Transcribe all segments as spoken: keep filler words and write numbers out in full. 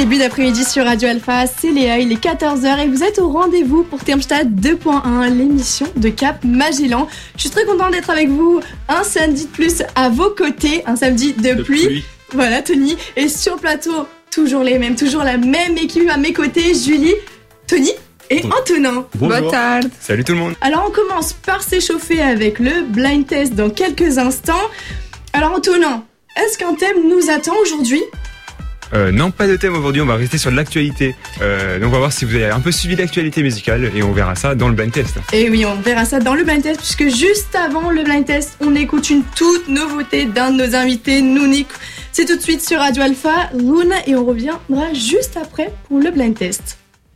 début d'après-midi sur Radio Alpha, c'est Léa, il est quatorze heures et vous êtes au rendez-vous pour Termstad deux point un, l'émission de Cap Magellan. Je suis très contente d'être avec vous un samedi de plus à vos côtés, un samedi de, de pluie. pluie. Voilà Tony, et sur le plateau, toujours les mêmes, toujours la même équipe à mes côtés, Julie, Tony et bon. Antonin. Bonjour. Bonne tarde. Salut tout le monde. Alors on commence par s'échauffer avec le blind test dans quelques instants. Alors Antonin, est-ce qu'un thème nous attend aujourd'hui ? Euh, non, pas de thème aujourd'hui, on va rester sur de l'actualité. Euh, donc on va voir si vous avez un peu suivi l'actualité musicale et on verra ça dans le blind test. Et oui, on verra ça dans le blind test puisque juste avant le blind test, on écoute une toute nouveauté d'un de nos invités, Nouné. C'est tout de suite sur Radio Alpha, Luna, et on reviendra juste après pour le blind test.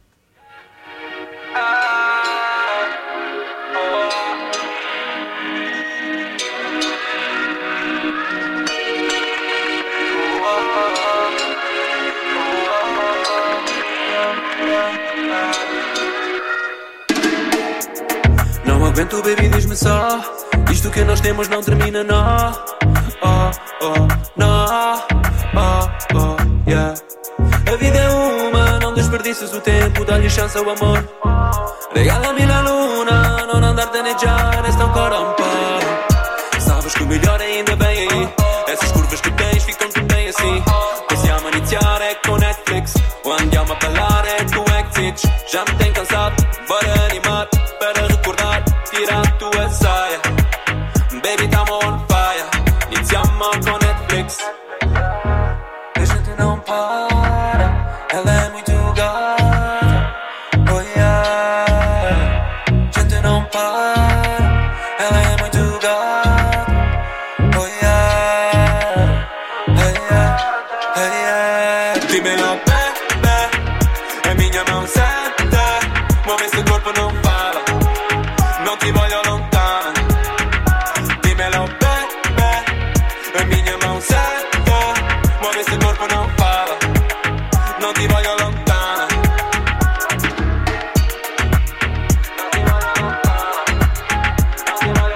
Não aguento, baby, diz-me só. Isto que nós temos não termina, não. Oh, oh, não. Oh, oh, yeah. A vida é uma, não desperdices o tempo. Dá-lhe chance ao amor. Regala-me a luna, não andar a tanejar, és tão corrompado. Sabes que o melhor ainda vem aí. Essas curvas que tens ficam tudo bem assim. Possiamo iniziare con Netflix o andiamo a ballare tu exits. Já me tem cansado, bora animar. Para recordar, tira a tua saia. Baby, tamo on fire. Iniziamo con Netflix. A gente não para, ela é muito gata. Oh yeah. A gente não para, ela é muito gata. Oh yeah. Hey yeah, hey yeah. Dimmelo, baby, è minha mão certa. Muove esse corpo, não fala. Non ti voglio lontana. Dimmelo, baby, è minha mão certa. Muove esse corpo, non fala. Non ti voglio lontana. Non ti voglio lontana. Non ti voglio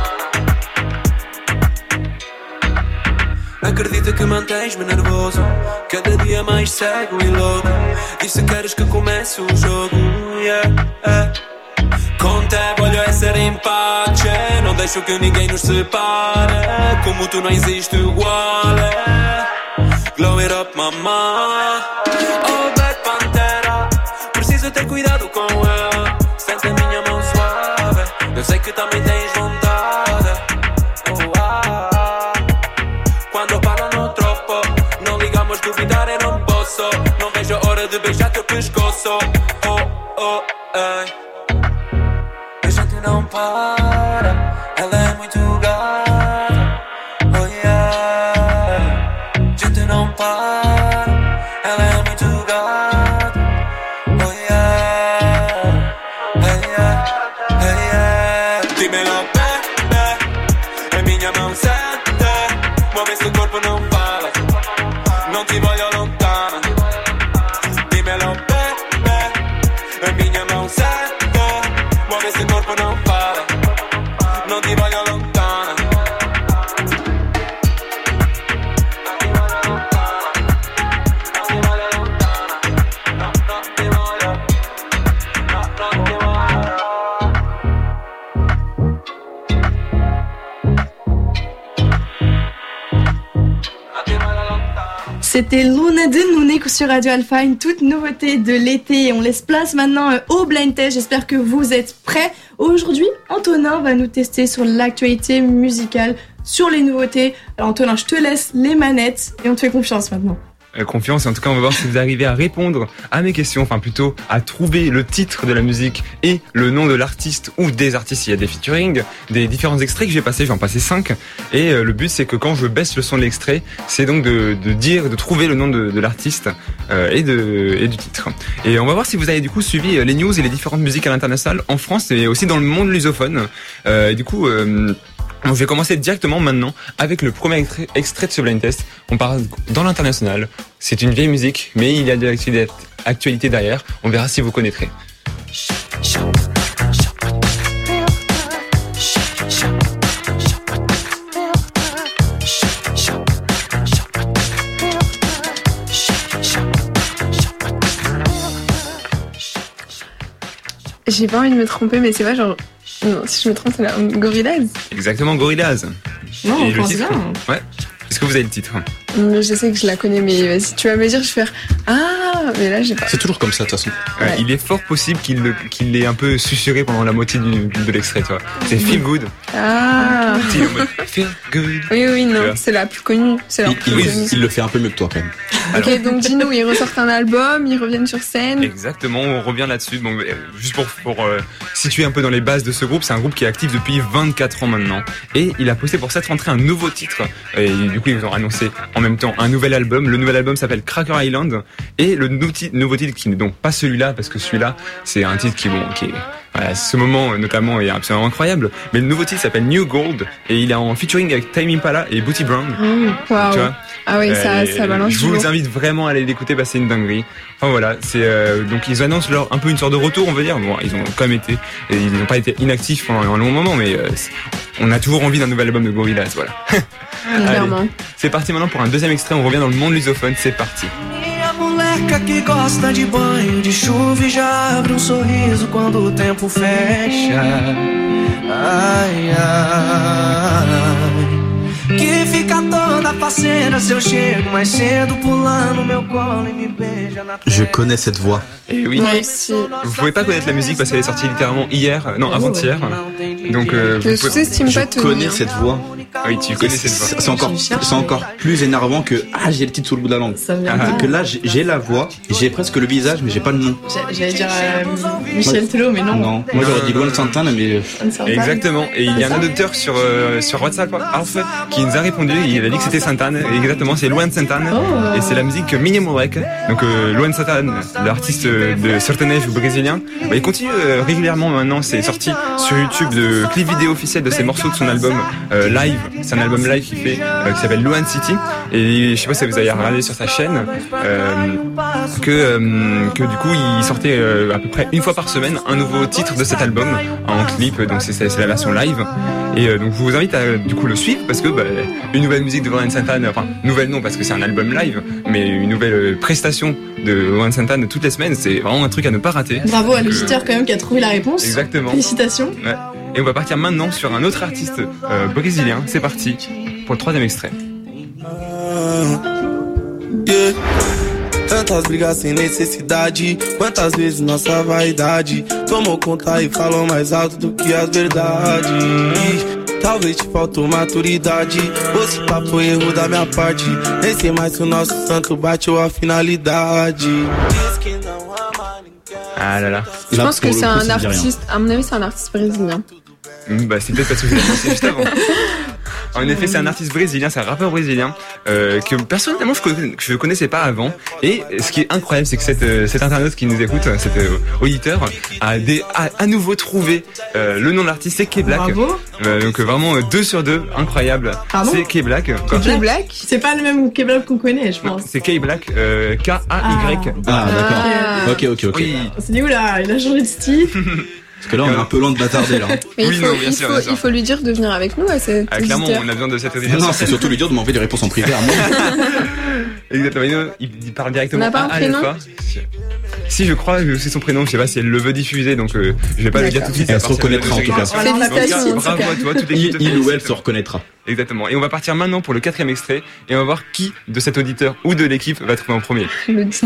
lontana. Acredita que mantens-me nervoso. Cada dia mais cego e louco. E se queres que comece o jogo, yeah, yeah. Com te voglio essere in pace. Non deixo che ninguém nos separe. Como tu não existe uguale. Glow it up, mamá. Oh, Black Pantera. Preciso ter cuidado com ela. Sente a minha mão suave. Eu sei que também tens vontade. Oh, ah. Quando parlano troppo, non ligamos duvidar e non posso. Non vejo a hora de beijar teu pescoço. Oh, oh, ei. A gente não para, ela é muito gata. Oh yeah. A gente não para, ela é muito gata. Oh yeah. Hey yeah, hey yeah. Dimmelo, baby, è minha mão certa. Muove esse corpo, não fala. Non ti voglio lontana. Dimmelo, baby, è minha mão certa. Muove esse corpo, não fala. Non ti voglio lontana. Non ti voglio lontana. Non ti voglio lontana. No, non ti voglio. No, non ti voglio. Non ti voglio lontana. C'était Luna de Nouné sur Radio Alpha, une toute nouveauté de l'été. Et on laisse place maintenant au blind test. J'espère que vous êtes prêts. Aujourd'hui, Antonin va nous tester sur l'actualité musicale, sur les nouveautés. Alors Antonin, je te laisse les manettes et on te fait confiance maintenant. Euh, confiance, et en tout cas on va voir si vous arrivez à répondre à mes questions, enfin plutôt à trouver le titre de la musique et le nom de l'artiste ou des artistes. Il y a des featuring, des différents extraits que j'ai passés, je vais en passer cinq. Et euh, le but c'est que quand je baisse le son de l'extrait, c'est donc de, de dire, de trouver le nom de, de l'artiste euh, et, de, et du titre. Et on va voir si vous avez du coup suivi les news et les différentes musiques à l'international en France et aussi dans le monde lusophone. Euh, et du coup... Euh, Donc je vais commencer directement maintenant avec le premier extrait, extrait de ce blind test. On part dans l'international. C'est une vieille musique, mais il y a de l'actualité derrière. On verra si vous connaîtrez. j'ai pas envie de me tromper, mais c'est pas genre. Non, si je me trompe, c'est la Gorillaz. Exactement, Gorillaz. Non, Et le pense titre bien. Ouais. Est-ce que vous avez le titre? Je sais que je la connais, mais si tu vas me dire, je vais faire Ah, mais là, j'ai pas. C'est toujours comme ça, de toute façon. Ouais, Ouais. il est fort possible qu'il le- qu'il l'ait un peu susurré pendant la moitié du, de l'extrait, toi. C'est Feel Good. Ah. Tu sais, en mode Feel Good. Oui, oui, Tu non, vois. c'est la plus connue. C'est la Il, plus il- connue. il le fait un peu mieux que toi, quand même. Ok, donc dis-nous, ils ressortent un album, ils reviennent sur scène. Exactement, on revient là-dessus. Bon, euh, juste pour, pour euh, situer un peu dans les bases de ce groupe, c'est un groupe qui est actif depuis vingt-quatre ans maintenant. Et il a posté pour cette rentrée un nouveau titre. Et du coup, ils ont annoncé en même temps un nouvel album. Le nouvel album s'appelle Cracker Island. Et le nou- ti- nouveau titre, qui n'est donc pas celui-là, parce que celui-là, c'est un titre qui, bon, qui est, voilà, ce moment euh, notamment est absolument incroyable. Mais le nouveau titre s'appelle New Gold. Et il est en featuring avec Tame Impala et Booty Brown. Waouh. Tu vois? Ah oui, ça, Euh, ça balance Je du vous lourd. invite vraiment à aller l'écouter, bah, c'est une dinguerie. Enfin voilà, c'est euh, donc ils annoncent leur un peu une sorte de retour, on veut dire. Bon, ils ont quand même été, et ils n'ont pas été inactifs pendant un long moment, mais euh, c'est- on a toujours envie d'un nouvel album de Gorillaz, voilà. Clairement. C'est parti maintenant pour un deuxième extrait. On revient dans le monde lusophone. C'est parti. Minha moleca qui gosta de banho de chuva e já abre um sorriso quando o tempo fecha. Ai, ai. Que fica toda faceira se eu chego mais cedo pulando meu colo e me beija na Je connais cette voix. Et oui. Moi aussi. Vous pouvez pas connaître la musique parce qu'elle est sortie littéralement hier, euh, non avant-hier. Donc euh, Je vous pouvez... sous-estime Je pas tout. connais cette voix. Oui, tu connais cette voix. C'est c'est encore, Je cherche, c'est encore plus énervant que ah j'ai le titre sous le bout de la langue. Ça vient Ah, C'est que là j'ai j'ai la voix, j'ai presque le visage mais j'ai pas le nom. J'ai- J'allais dire euh, Michel Tello, mais non. Non, moi j'aurais dit Luan Santana mais On ne sait pas. Exactement. Et il y a un auditeur sur euh, sur WhatsApp, Alf, qui nous a répondu. Il a dit que c'était Santana. Et exactement, c'est Luan Santana. Oh. Et c'est la musique Minimorek. Donc euh, Luan Santana, l'artiste de sertanejo brésilien, bah, il continue euh, régulièrement maintenant. C'est sorti sur YouTube de clip vidéo officiel de ses morceaux de son album euh, live. C'est un album live qu'il fait euh, qui s'appelle Luan City. Et je sais pas si vous avez regardé sur sa chaîne euh, que euh, que du coup il sortait euh, à peu près une fois par semaine un nouveau titre de cet album en clip. Donc c'est c'est la version live. Et euh, donc je vous invite à du coup le suivre parce que bah, une nouvelle musique de Luan Santana, enfin nouvelle non parce que c'est un album live, mais une nouvelle euh, prestation de Luan Santana toutes les semaines, c'est vraiment un truc à ne pas rater. Bravo à Donc, l'auditeur quand même qui a trouvé la réponse. Exactement. Félicitations. Ouais. Et on va partir maintenant sur un autre artiste euh, brésilien. C'est parti pour le troisième extrait. Yeah. Tantas brigas sem necessidade, quantas vezes nossa vaidade tomou conta e falou mais alto do que as verdades. Talvez te faltou maturidade, ou se papo foi erro da minha parte. Nem sei mais se o nosso santo bateu a finalidade. Diz que não ama ninguém. Ah là là. Je Là, pense que pour le c'est coup, un ça me dit rien. artiste, à mon avis, c'est un artiste brésilien. Mmh, Bah, c'est peut-être parce que vous l'avez pensé juste avant. En effet, c'est un artiste brésilien, c'est un rappeur brésilien euh, que personnellement je connaissais, que je connaissais pas avant. Et ce qui est incroyable, c'est que cette, euh, cet internaute qui nous écoute, cet euh, auditeur, a, des, a à nouveau trouvé euh, le nom de l'artiste, c'est K-Black. Bravo. Euh, donc euh, vraiment euh, deux sur deux, incroyable. Pardon C'est K-Black. Quoi K Black. C'est pas le même K-Black qu'on connaît, je Non, pense. c'est K-Black, euh, K A Y. Ah d'accord. Ah. Ok ok ok. Oui. On s'est dit, oula, il a changé de style. Parce que là on est un peu loin de bâtarder là. Mais Oui, il, faut, non, bien il, sûr, faut, bien sûr. il faut lui dire de venir avec nous à cet Ah, clairement, auditeur. on a besoin de cette auditeur. Non c'est surtout lui dire de m'envoyer des réponses en privé à moi. Exactement. Il, il- il parle directement On n'a pas un à prénom Alpha. Si je crois que c'est son prénom, je sais pas si elle le veut diffuser, donc euh, je vais pas le dire D'accord. tout de suite. Elle à se part si le reconnaîtra, en tout cas. veut. Alors, la Félicitations, passion, en tout Bravo cas. à toi, toute Il, l'équipe te il ou elle félicite. se reconnaîtra. Exactement. Et on va partir maintenant pour le quatrième extrait et on va voir qui de cet auditeur ou de l'équipe va trouver en premier. L'auditeur.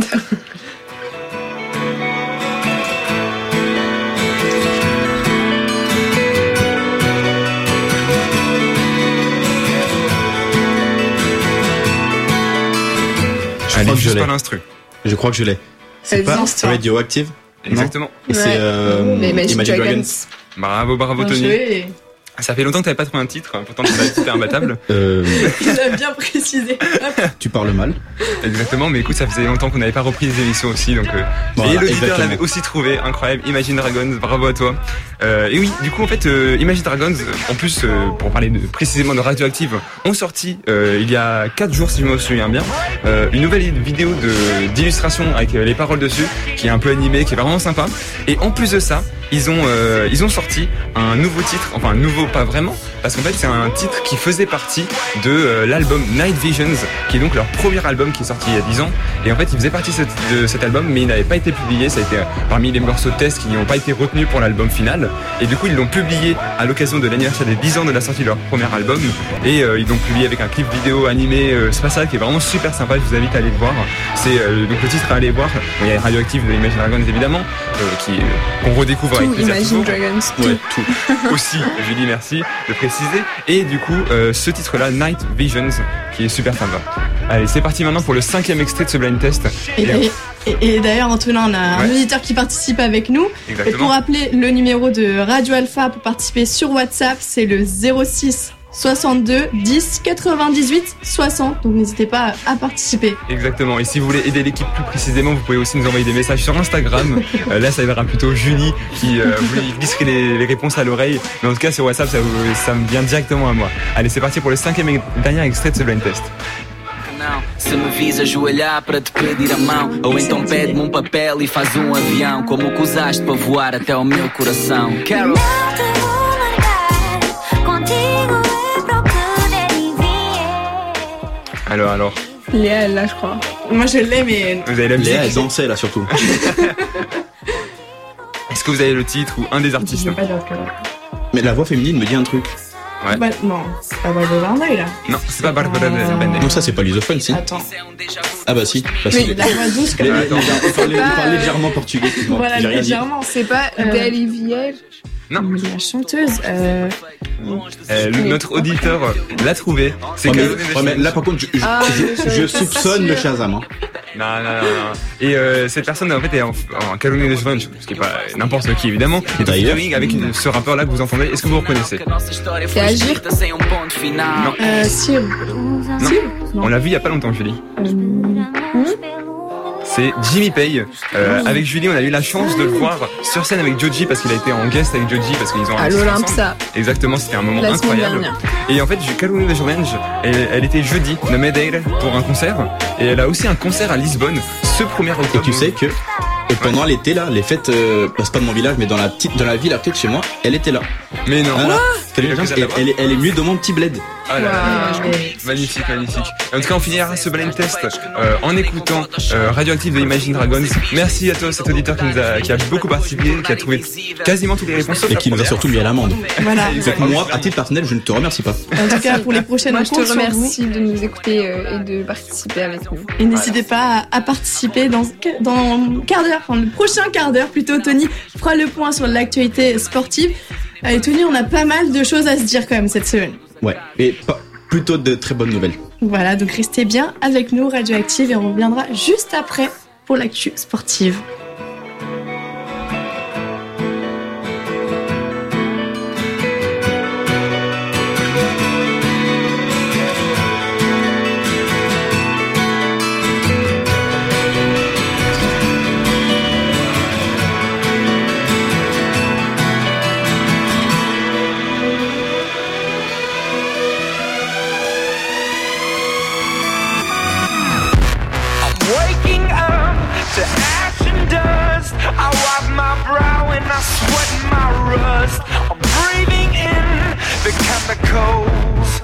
Je Allez, crois que je juste l'ai. par l'instru. Je crois que je l'ai. C'est Vas-y, pas lance-toi. Radioactive. Exactement. Et c'est Ouais. euh, Les Imagine Imagine Dragons. Dragons. Bravo, bravo Bien Tony. joué. Ça fait longtemps que t'avais pas trouvé un titre, pourtant tu m'as dit que c'était imbattable. Euh, Il a bien précisé. Hop. tu parles mal. Exactement, mais écoute, ça faisait longtemps qu'on n'avait pas repris les émissions aussi, donc. Euh... Voilà, et l'auditeur exactement. l'avait aussi trouvé, incroyable. Imagine Dragons, bravo à toi. Euh, et oui, du coup, en fait, euh, Imagine Dragons, euh, en plus, euh, pour parler de, précisément de Radioactive, ont sorti euh, il y a quatre jours, si je me souviens bien, euh, une nouvelle vidéo de d'illustration avec euh, les paroles dessus, qui est un peu animée, qui est vraiment sympa. Et en plus de ça, ils ont euh, ils ont sorti un nouveau titre, enfin un nouveau pas vraiment, parce qu'en fait c'est un titre qui faisait partie de euh, l'album Night Visions, qui est donc leur premier album qui est sorti il y a dix ans. Et en fait il faisait partie de, cette, de cet album, mais il n'avait pas été publié. Ça a été euh, parmi les morceaux de test qui n'ont pas été retenus pour l'album final. Et du coup ils l'ont publié à l'occasion de l'anniversaire des dix ans de la sortie de leur premier album. Et euh, ils l'ont publié avec un clip vidéo animé euh, spatial qui est vraiment super sympa. Je vous invite à aller le voir. C'est euh, donc le titre à aller voir. Bon, il y a Radioactive de Imagine Dragons évidemment, euh, qui euh, qu'on redécouvre avec Tout, plaisir. Imagine Dragons, tout. Ouais, tout. Aussi, Julie, merci de préciser. Et du coup, euh, ce titre-là, Night Visions, qui est super sympa. Allez, c'est parti maintenant pour le cinquième extrait de ce blind test. Et, et, et, et d'ailleurs, Antonin, on a un Ouais. auditeur qui participe avec nous. Exactement. Et pour rappeler le numéro de Radio Alpha pour participer sur WhatsApp, c'est le zéro six soixante-deux dix quatre-vingt-dix-huit soixante. Donc n'hésitez pas à, à participer. Exactement. Et si vous voulez aider l'équipe plus précisément, vous pouvez aussi nous envoyer des messages sur Instagram. Euh, là, ça aidera plutôt Julie qui euh, vous glisserait les, les réponses à l'oreille. Mais en tout cas, sur WhatsApp, ça, vous- ça me vient directement à moi. Allez, c'est parti pour le cinquième et dernier extrait de ce blind test. Não, se me vis ajoelhar para te pedir a mão, ou então pede-me um papel e faz um avião, como o que usaste para voar até ao meu coração. Carol. Alors, alors, Léa, elle l'a, je crois. Moi, je l'ai, mais vous avez la musique. Léa, elle dansait là surtout. Est-ce que vous avez le titre ou un des je artistes? veux pas dire que... Mais la voix féminine me dit un truc. Ouais. Bah, non, c'est pas Barbara Barney, là. Non, c'est pas Barbara Euh, Bendel. Non, ça c'est pas l'usophone, si. Attends. Ah bah si. Bah, Oui, si. la voix douce, Les- comme les- Attends. les- parlez- pas, parlez euh, légèrement portugais. excuse-moi, Voilà, j'ai rien dit. légèrement. C'est pas Euh, Belle Vielle. Non. La chanteuse. Euh... Euh, le- notre auditeur euh, l'a trouvé. C'est Ouais, mais, Caroline ouais, mais là par contre, je, je- Ah, je- je- je je- soupçonne le Shazam. Hein. Non, non, non, non. Et euh, cette personne en fait est en, en Caroline de Jovan, ce qui est pas n'importe qui évidemment. Et donc, D'ailleurs. featuring avec une- ce rappeur là que vous entendez. Est-ce que vous reconnaissez? C'est Agir. Non. Euh, Sir. Non. Sir On l'a vu il y a pas longtemps, Julie. Euh, C'est Jimmy Page. Euh, avec Julie, on a eu la chance de le voir sur scène avec Joji parce qu'il a été en guest avec Joji parce qu'ils ont un À titre ensemble. l'Olympia. Exactement, c'était un moment La semaine incroyable. dernière. Et en fait, Caroline de Jovan, elle, elle était jeudi de Madeira pour un concert et elle a aussi un concert à Lisbonne ce premier Et octobre. tu sais que et pendant l'été là, les fêtes, euh, bah, c'est pas de mon village, mais dans la petite, dans la ville à côté de chez moi, elle était là. Mais non. Voilà. T'as eu la chance de Et la voir elle, est- elle est venue dans mon petit bled. Ah là là. Wow. Magnifique, magnifique. En tout cas, on finira ce blind test euh, en écoutant euh, Radioactive de Imagine Dragons. Merci à toi, cet auditeur qui, nous a, qui a beaucoup participé, qui a trouvé quasiment toutes les réponses. sauf Et la qui nous a première. surtout mis à l'amende. Voilà. Donc moi, à titre personnel, je ne te remercie pas. En tout cas, pour les prochaines Moi, je te rencontres sur vous. remercie de nous écouter euh, et de participer avec nous. Et n'hésitez pas à, à participer dans, dans un quart d'heure, enfin le prochain quart d'heure plutôt. Tony fera le point sur l'actualité sportive. Allez Tony, on a pas mal de choses à se dire quand même cette semaine. Ouais. Et pas, plutôt de très bonnes nouvelles. Voilà, donc restez bien avec nous, Radioactive, et on reviendra juste après pour l'actu sportive. Waking up to ash and dust. I wipe my brow and I sweat my rust. I'm breathing in the chemicals.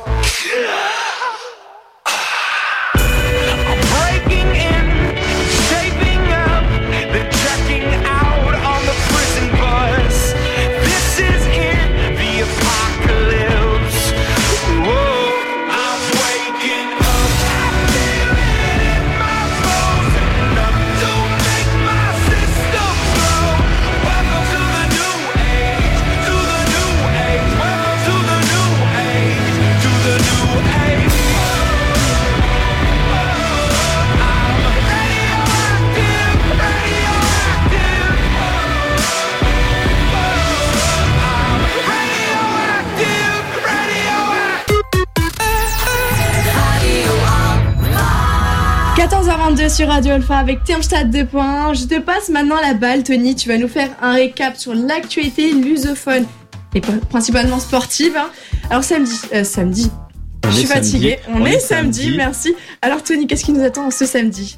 I'm breaking in, shaping up, then checking out on the prison bus. This is it, the apocalypse. Whoa, I'm waking up. I feel it in my bones, enough to make my system blow. Welcome to the new age, to the new age. Welcome to the new age, to the new age. I'm radioactive, radioactive. I'm radioactive, radioactive. quatorze heures vingt-deux sur Radio Alpha avec Termstad deux point un. Je te passe maintenant la balle, Tony. Tu vas nous faire un récap sur l'actualité lusophone et p- principalement sportive. hein. Alors samedi, euh, samedi. On Je suis est samedi. fatiguée. On, On est, est samedi, samedi. merci. Alors Tony, qu'est-ce qui nous attend ce samedi?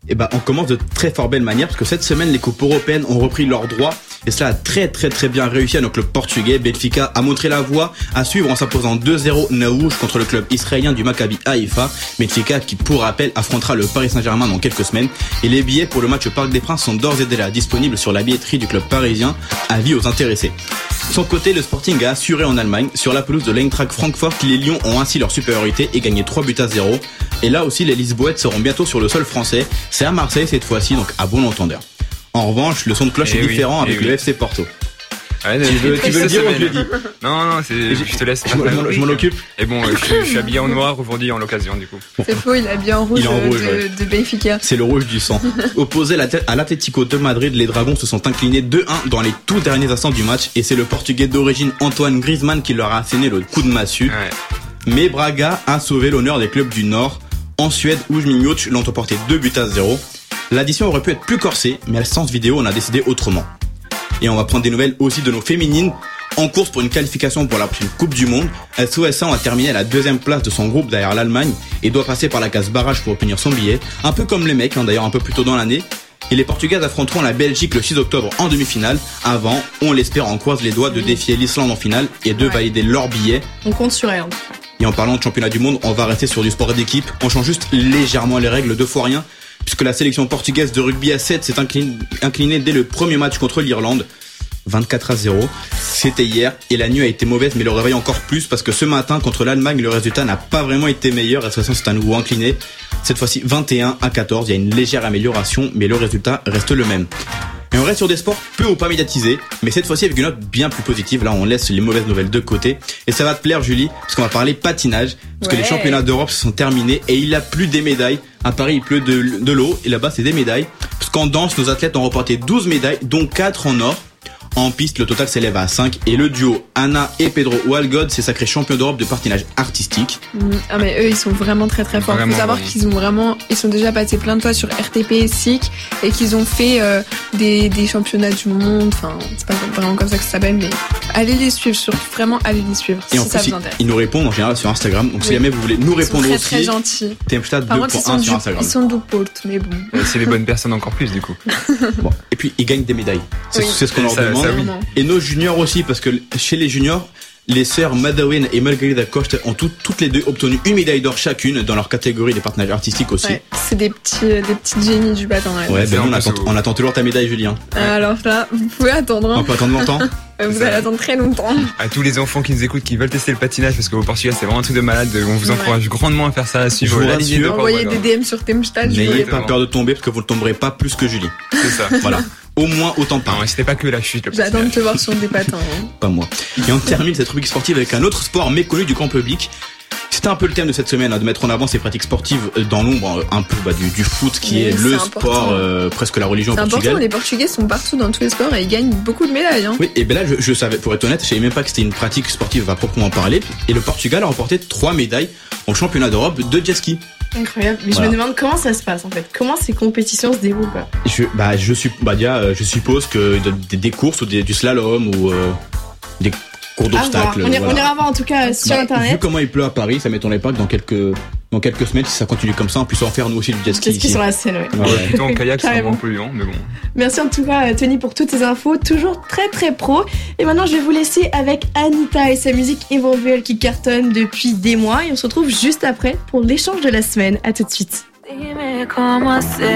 Et ben, on commence de très fort belle manière parce que cette semaine, les coupes européennes ont repris leurs droits et cela a très très très bien réussi à nos clubs portugais. Benfica a montré la voie à suivre en s'imposant deux zéro na rouge contre le club israélien du Maccabi Haïfa. Benfica qui, pour rappel, affrontera le Paris Saint-Germain dans quelques semaines. Et les billets pour le match au Parc des Princes sont d'ores et déjà disponibles sur la billetterie du club parisien. Avis aux intéressés. De son côté, le Sporting a assuré en Allemagne. Sur la pelouse de l'Eintracht Francfort, les Lions ont ainsi leur supériorité et gagné trois buts à zéro. Et là aussi, les Lisboètes seront bientôt sur le sol français. C'est à Marseille cette fois-ci, donc à bon entendeur. En revanche, le son de cloche et est oui, différent avec oui. le F C Porto. Ouais, Tu veux, tu veux le dire ou je le dis? Non, non, c'est, je te laisse. Je m'en- je m'en occupe. Et bon, euh, je, je suis habillé en noir aujourd'hui en l'occasion, du coup. C'est faux, il a bien en rouge, Il est en rouge, de, ouais. de Benfica. C'est le rouge du sang. Opposé à l'Atlético de Madrid, les Dragons se sont inclinés deux un dans les tout derniers instants du match et c'est le Portugais d'origine Antoine Griezmann qui leur a asséné le coup de massue. Ouais. Mais Braga a sauvé l'honneur des clubs du Nord. En Suède, Ujminjoch l'ont emporté deux buts à zéro. L'addition aurait pu être plus corsée, mais à la séance vidéo, on a décidé autrement. Et on va prendre des nouvelles aussi de nos féminines. En course pour une qualification pour la prochaine Coupe du Monde, S O S A a terminé à la deuxième place de son groupe derrière l'Allemagne et doit passer par la case barrage pour obtenir son billet. Un peu comme les mecs, hein, d'ailleurs un peu plus tôt dans l'année. Et les Portugaises affronteront la Belgique le six octobre en demi-finale. Avant, on l'espère, on croise les doigts de défier l'Islande en finale et de Ouais. valider leur billet. On compte sur elle en tout cas. Et en parlant de championnat du monde, on va rester sur du sport d'équipe. On change juste légèrement les règles, deux fois rien, puisque la sélection portugaise de rugby à sept s'est inclinée, inclinée dès le premier match contre l'Irlande. vingt-quatre à zéro. C'était hier et la nuit a été mauvaise, mais le réveil encore plus parce que ce matin contre l'Allemagne, le résultat n'a pas vraiment été meilleur. La situation s'est à nouveau inclinée. Cette fois-ci vingt et un à quatorze. Il y a une légère amélioration, mais le résultat reste le même. Et on reste sur des sports peu ou pas médiatisés, mais cette fois-ci avec une note bien plus positive. Là, on laisse les mauvaises nouvelles de côté. Et ça va te plaire, Julie, parce qu'on va parler patinage, parce que Ouais. les championnats d'Europe se sont terminés et il a plus des médailles. À Paris, il pleut de, de l'eau et là-bas, c'est des médailles. Parce qu'en danse, nos athlètes ont remporté douze médailles, dont quatre en or. En piste, le total s'élève à cinq et le duo Anna et Pedro Walgod s'est sacré champion d'Europe de patinage artistique. Mm. Ah mais eux ils sont vraiment très très forts. Vraiment, Faut savoir vraiment. qu'ils ont vraiment, ils sont déjà passés plein de fois sur R T P, S I C et qu'ils ont fait euh, des, des championnats du monde. Enfin c'est pas vraiment comme ça que ça s'appelle, mais allez les suivre, sur vraiment allez les suivre Et si en ça plus, vous ils, intéresse. ils nous répondent en général sur Instagram. Donc si Oui. jamais vous voulez nous Ils sont répondre très aussi, très gentils. Tempstad Par contre ils sont, deux point un du, sur Instagram. ils sont du Porto, mais bon. Euh, C'est des bonnes personnes encore plus, du coup. Bon. Et puis ils gagnent des médailles. C'est Oui. c'est ce qu'on leur Ça- demande. ça, oui. Vraiment. Et nos juniors aussi, parce que chez les juniors, les sœurs Madawen et Margarida Costa ont tout- toutes les deux obtenu une médaille d'or chacune dans leur catégorie des partenaires artistiques aussi. Ouais, c'est des petits, euh, des petits génies du patin. Ouais. Ouais, C'est ben nous, on un peu attend, ça. on attend toujours ta médaille, Julien. Alors là, vous pouvez attendre. On Hein. peut attendre longtemps. Euh, Vous ça. allez attendre très longtemps. À tous les enfants qui nous écoutent, qui veulent tester le patinage, parce qu'au Portugal, c'est vraiment un truc de malade. On vous Ouais. envoie grandement à faire ça, à suivre Je vous la lignée de rassure. Paul Envoyez Walgod. des D M sur Temstad, je N'ayez voulais pas Exactement. peur de tomber parce que vous ne tomberez pas plus que Julie. C'est ça. Voilà. Au moins autant pas. Non, c'était pas que la chute, le J'attends de patinage. te voir sur des patins. Hein. Pas moi. Et on termine cette rubrique sportive avec un autre sport méconnu du grand public. C'était un peu le thème de cette semaine, hein, de mettre en avant ces pratiques sportives dans l'ombre, un peu bah, du, du foot qui Oui, est c'est le important. sport, euh, presque la religion au C'est important, Portugal. les Portugais sont partout dans tous les sports et ils gagnent beaucoup de médailles. Hein. Oui, et ben là, je, je savais, pour être honnête, je savais même pas que c'était une pratique sportive à proprement parler. Et le Portugal a remporté trois médailles au championnat d'Europe de jet ski. Incroyable. Mais Voilà. je me demande comment ça se passe en fait. Comment ces compétitions se déroulent quoi. Je, bah, je suis, bah, déjà, euh, je suppose que de- des, des courses ou des- du slalom ou euh, des cours À voir. d'obstacles. On, ira- voilà. on ira voir en tout cas sur Bah, Vu internet. comment il pleut à Paris, ça m'étonnerait pas que dans quelques, dans quelques semaines, si ça continue comme ça, on puisse en faire nous aussi du jet ski. Qu'est-ce qui ici. sur la scène, ouais. Ouais, Ouais, ouais. plutôt en kayak, c'est Carrément. vraiment polluant, mais bon. Merci en tout cas, Tony, pour toutes ces infos. Toujours très très pro. Et maintenant, je vais vous laisser avec Anita et sa musique Evolve qui cartonne depuis des mois. Et on se retrouve juste après pour l'échange de la semaine. À tout de suite. Dime cómo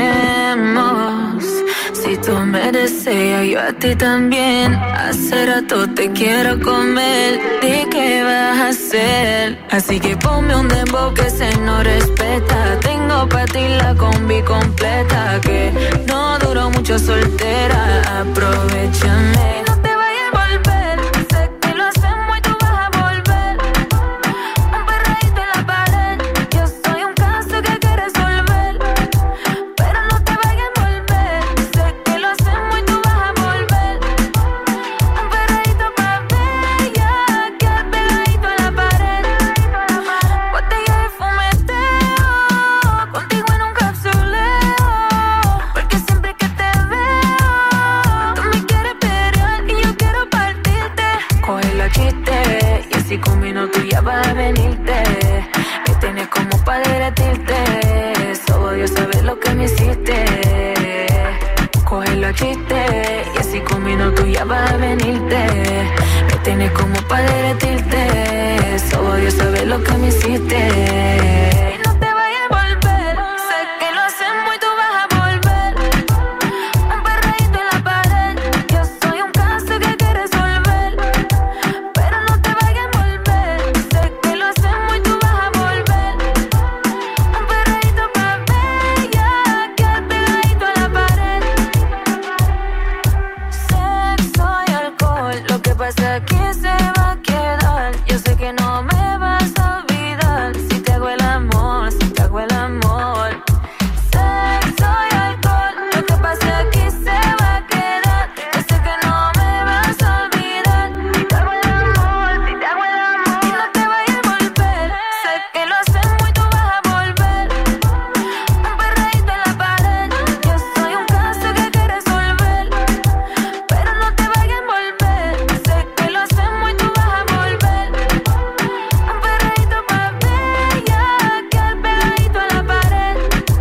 hacemos. Si tú me deseas, yo a ti también. Hace rato te quiero comer. Di qué vas a hacer. Así que ponme un dembow que se no respeta. Tengo pa' ti la combi completa. Que no duró mucho soltera. Aprovechame. No te vayas a volver. Sé que lo hacemos y tú vas a volver. Un perreíto en la pared. Yo soy un caso que hay que resolver. Pero no te vayas a volver. Sé que lo hacemos y tú vas a volver. Un perreíto pa' bella. Que pegadito en la pared. Botella de fumeteo. Contigo en un capsuleo. Porque siempre que te veo, tú me quieres pelear y yo quiero partirte. Coge la chiste y así con minutos ya vas a venirte. Me tienes como para derretirte. Solo Dios sabe lo que me hiciste. chiste. Y así con minutos ya va a venirte. Me tienes como para derretirte. Solo Dios sabe lo que me hiciste. No te vayas a volver. Sé que lo hacemos y tú vas a volver. Un perreíto en la pared. Yo soy un caso que hay que resolver. Pero no te vayas a volver. Sé que lo hacemos y tú vas a volver. Un perreíto pa' bella, que pegadito a la pared. Sexo y alcohol, lo que pasa aquí se va a quedar. Yo sé que no me vas a olvidar. Si te hago el amor, si te hago el amor. Sexo y alcohol, lo que pasa aquí se va a quedar. Yo sé que no me vas a olvidar. Si te hago el amor, si te hago el amor. Y no te vayas a volver. Sé que lo hacemos y tú vas a volver. Un perreíto en la pared. Yo soy un caso que hay que resolver. Pero no te vayas a volver. Sé que lo hacemos y tú vas a volver. Un perreíto pa' bella, que al pegadito a la pared.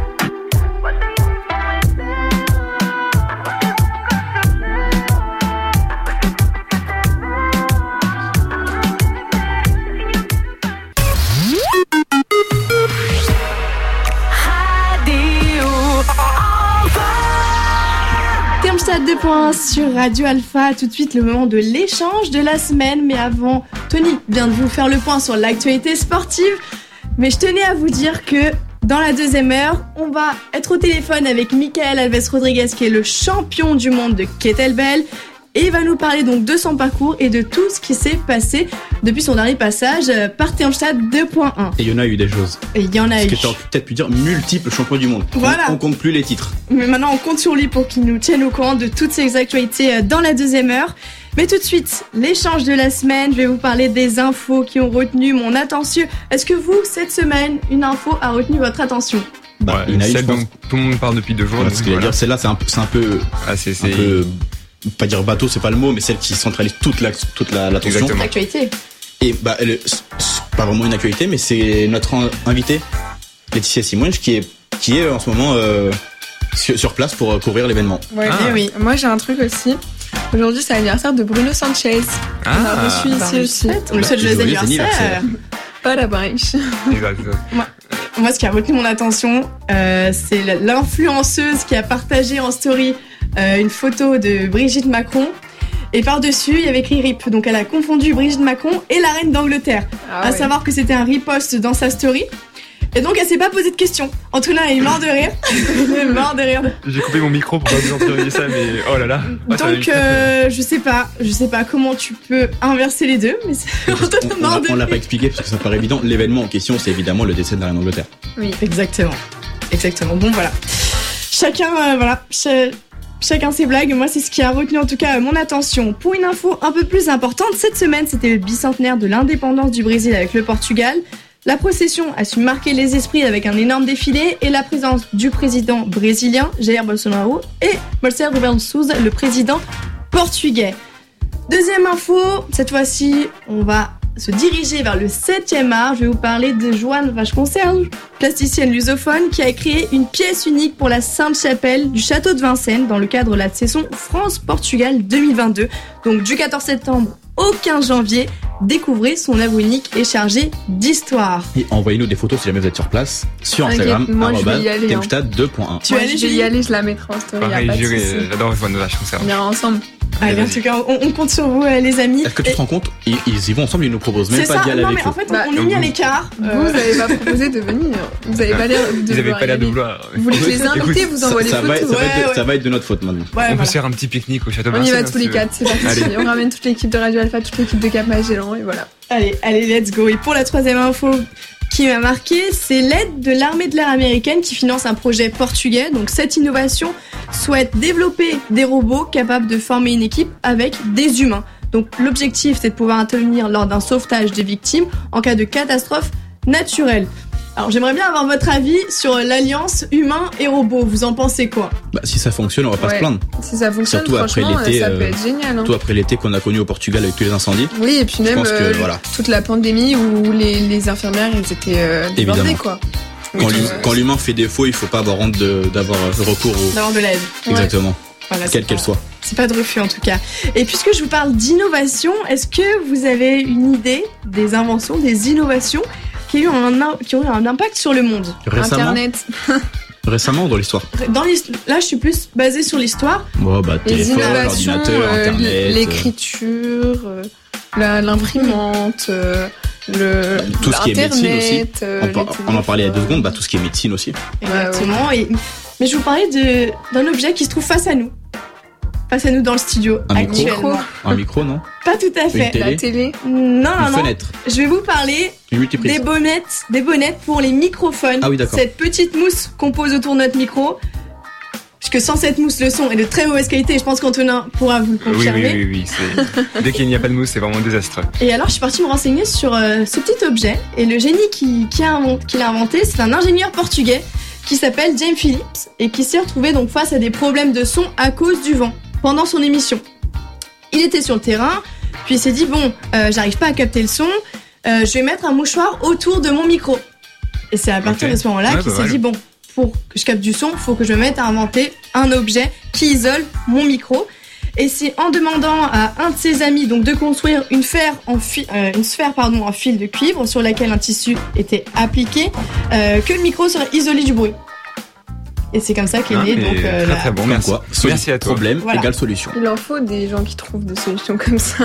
Termstad deux point un sur Radio Alpha. Tout de suite, le moment de l'échange de la semaine. Mais avant, Tony vient de vous faire le point sur l'actualité sportive. Mais je tenais à vous dire que dans la deuxième heure, on va être au téléphone avec Michael Alves Rodriguez, qui est le champion du monde de kettlebell. Et il va nous parler donc de son parcours et de tout ce qui s'est passé depuis son dernier passage par Termstad deux point un. Et il y en a eu des choses. Et il y en a Parce eu. que tu aurais peut-être pu dire multiple champion du monde. Voilà. On, on compte plus les titres. Mais maintenant, on compte sur lui pour qu'il nous tienne au courant de toutes ces actualités dans la deuxième heure. Mais tout de suite, l'échange de la semaine. Je vais vous parler des infos qui ont retenu mon attention. Est-ce que vous, cette semaine, une info a retenu votre attention ? Bah, Ouais, il y en a eu, je celle pense. dont tout le monde parle depuis deux jours. Voilà, donc ce que je veux voilà. dire, celle-là, c'est un, peu- c'est un peu, Ah, c'est, un c'est... peu, pas dire bateau, c'est pas le mot, mais celle qui centralise toute la, toute la, l'attention. Exactement. L'actualité. Et bah, elle, c'est pas vraiment une actualité, mais c'est notre en- invitée, Laetitia Simouenge, qui est, qui est en ce moment euh, sur, sur place pour euh, couvrir l'événement. Ouais, Ah. eh oui. Moi j'ai un truc aussi. Aujourd'hui c'est l'anniversaire de Bruno Sanchez. On a Ah, reçu ici aussi. On le souhaite Joyeux joyeux anniversaire. anniversaire. Pas la brèche. exact, exact. Moi, ce qui a retenu mon attention, euh, c'est l'influenceuse qui a partagé en story euh, une photo de Brigitte Macron. Et par-dessus, il y avait écrit R I P. Donc, elle a confondu Brigitte Macron et la reine d'Angleterre. Ah à ouais. savoir que c'était un riposte dans sa story. Et donc, elle s'est pas posé de questions. Antonin est mort de rire. Il est mort de rire. J'ai coupé mon micro pour pas vous entendre ça, mais oh là là. Ah, ça va Donc, vite. euh, je sais pas. Je sais pas comment tu peux inverser les deux. Mais c'est On, Antonin on, mort l'a- de on l'a rire. pas expliqué parce que ça paraît évident. L'événement en question, c'est évidemment le décès de la reine d'Angleterre. Oui. Exactement. Exactement. Bon, voilà. Chacun, euh, voilà. Cha- Chacun ses blagues. Moi, c'est ce qui a retenu en tout cas mon attention. Pour une info un peu plus importante, cette semaine, c'était le bicentenaire de l'indépendance du Brésil avec le Portugal. La procession a su marquer les esprits avec un énorme défilé et la présence du président brésilien, Jair Bolsonaro, et Marcelo Rebelo de Sousa, le président portugais. Deuxième info, cette fois-ci, on va se diriger vers le septième art. Je vais vous parler de Joanne Vasconcelos, plasticienne lusophone, qui a créé une pièce unique pour la Sainte-Chapelle du château de Vincennes dans le cadre de la saison France-Portugal deux mille vingt-deux. Donc du quatorze septembre au quinze janvier, découvrez son œuvre unique et chargée d'histoire. Et envoyez-nous des photos si jamais vous êtes sur place sur Ok, Instagram, moi, je vais arobase y aller, hein. Termstad deux point un. Tu Moi, vas aller, je vais Julie y aller, je la mettrai en story. Pareil, y a pas de j'irai, souci. j'adore Joanne Vasconcelos. On ira ensemble. Allez, en vas-y. tout cas, on, on compte sur vous, euh, les amis. Est-ce que tu Et- te rends compte, ils, ils y vont ensemble, ils nous proposent même C'est pas ça, d'y aller non avec mais eux. en fait on- Bah, on est mis à l'écart. Vous, Euh, vous avez pas proposé de venir. Vous avez pas l'air de Ils avaient vouloir pas y l'air de aller. vouloir. Vous voulez que les Écoute, invités vous Ça, envoient les ça va, être- photos. ça, va être de, Ouais, ouais. ça va être de notre faute maintenant. ouais, On voilà. peut se faire un petit pique-nique au château On y va Vincennes, tous les si tu veux. quatre, c'est parti. Allez. On ramène toute l'équipe de Radio Alpha, toute l'équipe de Cap Magellan et voilà. Allez, allez, let's go. Et pour la troisième info qui m'a marqué, c'est l'aide de l'armée de l'air américaine qui finance un projet portugais. Donc cette innovation souhaite développer des robots capables de former une équipe avec des humains. Donc l'objectif, c'est de pouvoir intervenir lors d'un sauvetage des victimes en cas de catastrophe naturelle. Alors j'aimerais bien avoir votre avis sur l'alliance humain et robot. Vous en pensez quoi ? Bah, si ça fonctionne, on va pas Ouais. se plaindre. Si ça fonctionne, Surtout après franchement, l'été, ça peut euh, être génial. Hein. Surtout après l'été qu'on a connu au Portugal avec tous les incendies. Oui, et puis même pense que, euh, voilà. toute la pandémie où les, les infirmières, elles étaient euh, débordées, Évidemment. quoi. Quand, Donc, l'hum- euh, quand l'humain fait défaut, il faut pas avoir honte de- d'avoir euh, recours au... D'avoir de l'aide. Ouais. Exactement. Voilà, quelle qu'elle soit. C'est pas de refus en tout cas. Et puisque je vous parle d'innovation, est-ce que vous avez une idée des inventions, des innovations qui, a eu un, qui ont eu un impact sur le monde? Récemment, Internet. récemment dans l'histoire. Dans l'histoire, là, je suis plus basée sur l'histoire. Bon, bah, Les téléphone, innovations, ordinateur, euh, internet. l'écriture, euh, la- l'imprimante, euh, le Tout ce qui est médecine l'Internet, aussi. euh, On, les par- on en parlait il y a deux téléphones. secondes, bah, tout ce qui est médecine aussi. Exactement. Et, mais je vous parlais de, d'un objet qui se trouve face à nous. Face à nous dans le studio Un micro. actuellement. Un micro, non? Pas tout à fait. Une télé. La télé. Non, non, Une non. fenêtre. Je vais vous parler Une multiprise. des bonnettes, des bonnettes pour les microphones. Ah oui, d'accord. Cette petite mousse qu'on pose autour de notre micro. Puisque sans cette mousse, le son est de très mauvaise qualité. Et je pense qu'Antonin pourra vous le Oui, confirmer. oui, oui, oui. c'est- Dès qu'il n'y a pas de mousse, c'est vraiment désastreux. Et alors, je suis partie me renseigner sur euh, ce petit objet. Et le génie qui, qui, a, invent- qui l'a inventé, c'est un ingénieur portugais qui s'appelle James Phillips et qui s'est retrouvé donc face à des problèmes de son à cause du vent pendant son émission. Il était sur le terrain, puis il s'est dit bon, euh, j'arrive pas à capter le son, euh, je vais mettre un mouchoir autour de mon micro. Et c'est à partir Ok. de ce moment-là Ouais, qu'il pas s'est mal. dit bon, pour que je capte du son, faut que je me mette à inventer un objet qui isole mon micro. Et c'est en demandant à un de ses amis donc de construire une, fer en fi- euh, une sphère pardon, en fil de cuivre sur laquelle un tissu était appliqué euh, que le micro serait isolé du bruit. Et c'est comme ça qu'est Ah, né mais donc euh, très la- très bon, Comme merci. quoi, Merci à toi. problème Voilà. égale solution. Il en faut des gens qui trouvent des solutions comme ça.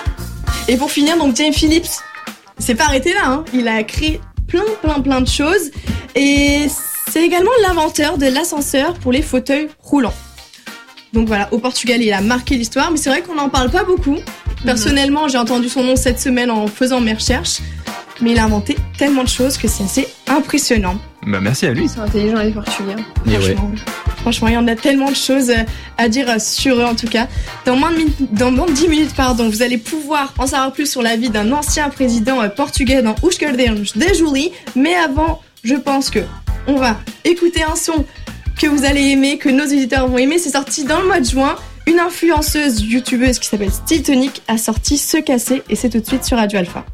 Et pour finir, donc James Phillips s'est pas arrêté là, hein. Il a créé plein plein plein de choses et c'est également l'inventeur de l'ascenseur pour les fauteuils roulants. Donc voilà, au Portugal, il a marqué l'histoire, mais c'est vrai qu'on n'en parle pas beaucoup. Personnellement, j'ai entendu son nom cette semaine en faisant mes recherches, mais il a inventé tellement de choses que c'est assez impressionnant. Bah, merci à lui. Ils sont intelligents les Portugais. Et ouais. Franchement, franchement, il y en a tellement de choses à dire sur eux en tout cas. Dans moins de, min- dans moins de dix minutes, pardon, vous allez pouvoir en savoir plus sur la vie d'un ancien président euh, portugais dans Os Cadernos de Julie. Mais avant, je pense que on va écouter un son que vous allez aimer, que nos éditeurs vont aimer. C'est sorti dans le mois de juin. Une influenceuse youtubeuse qui s'appelle Style Tonic a sorti Se Casser et c'est tout de suite sur Radio Alpha.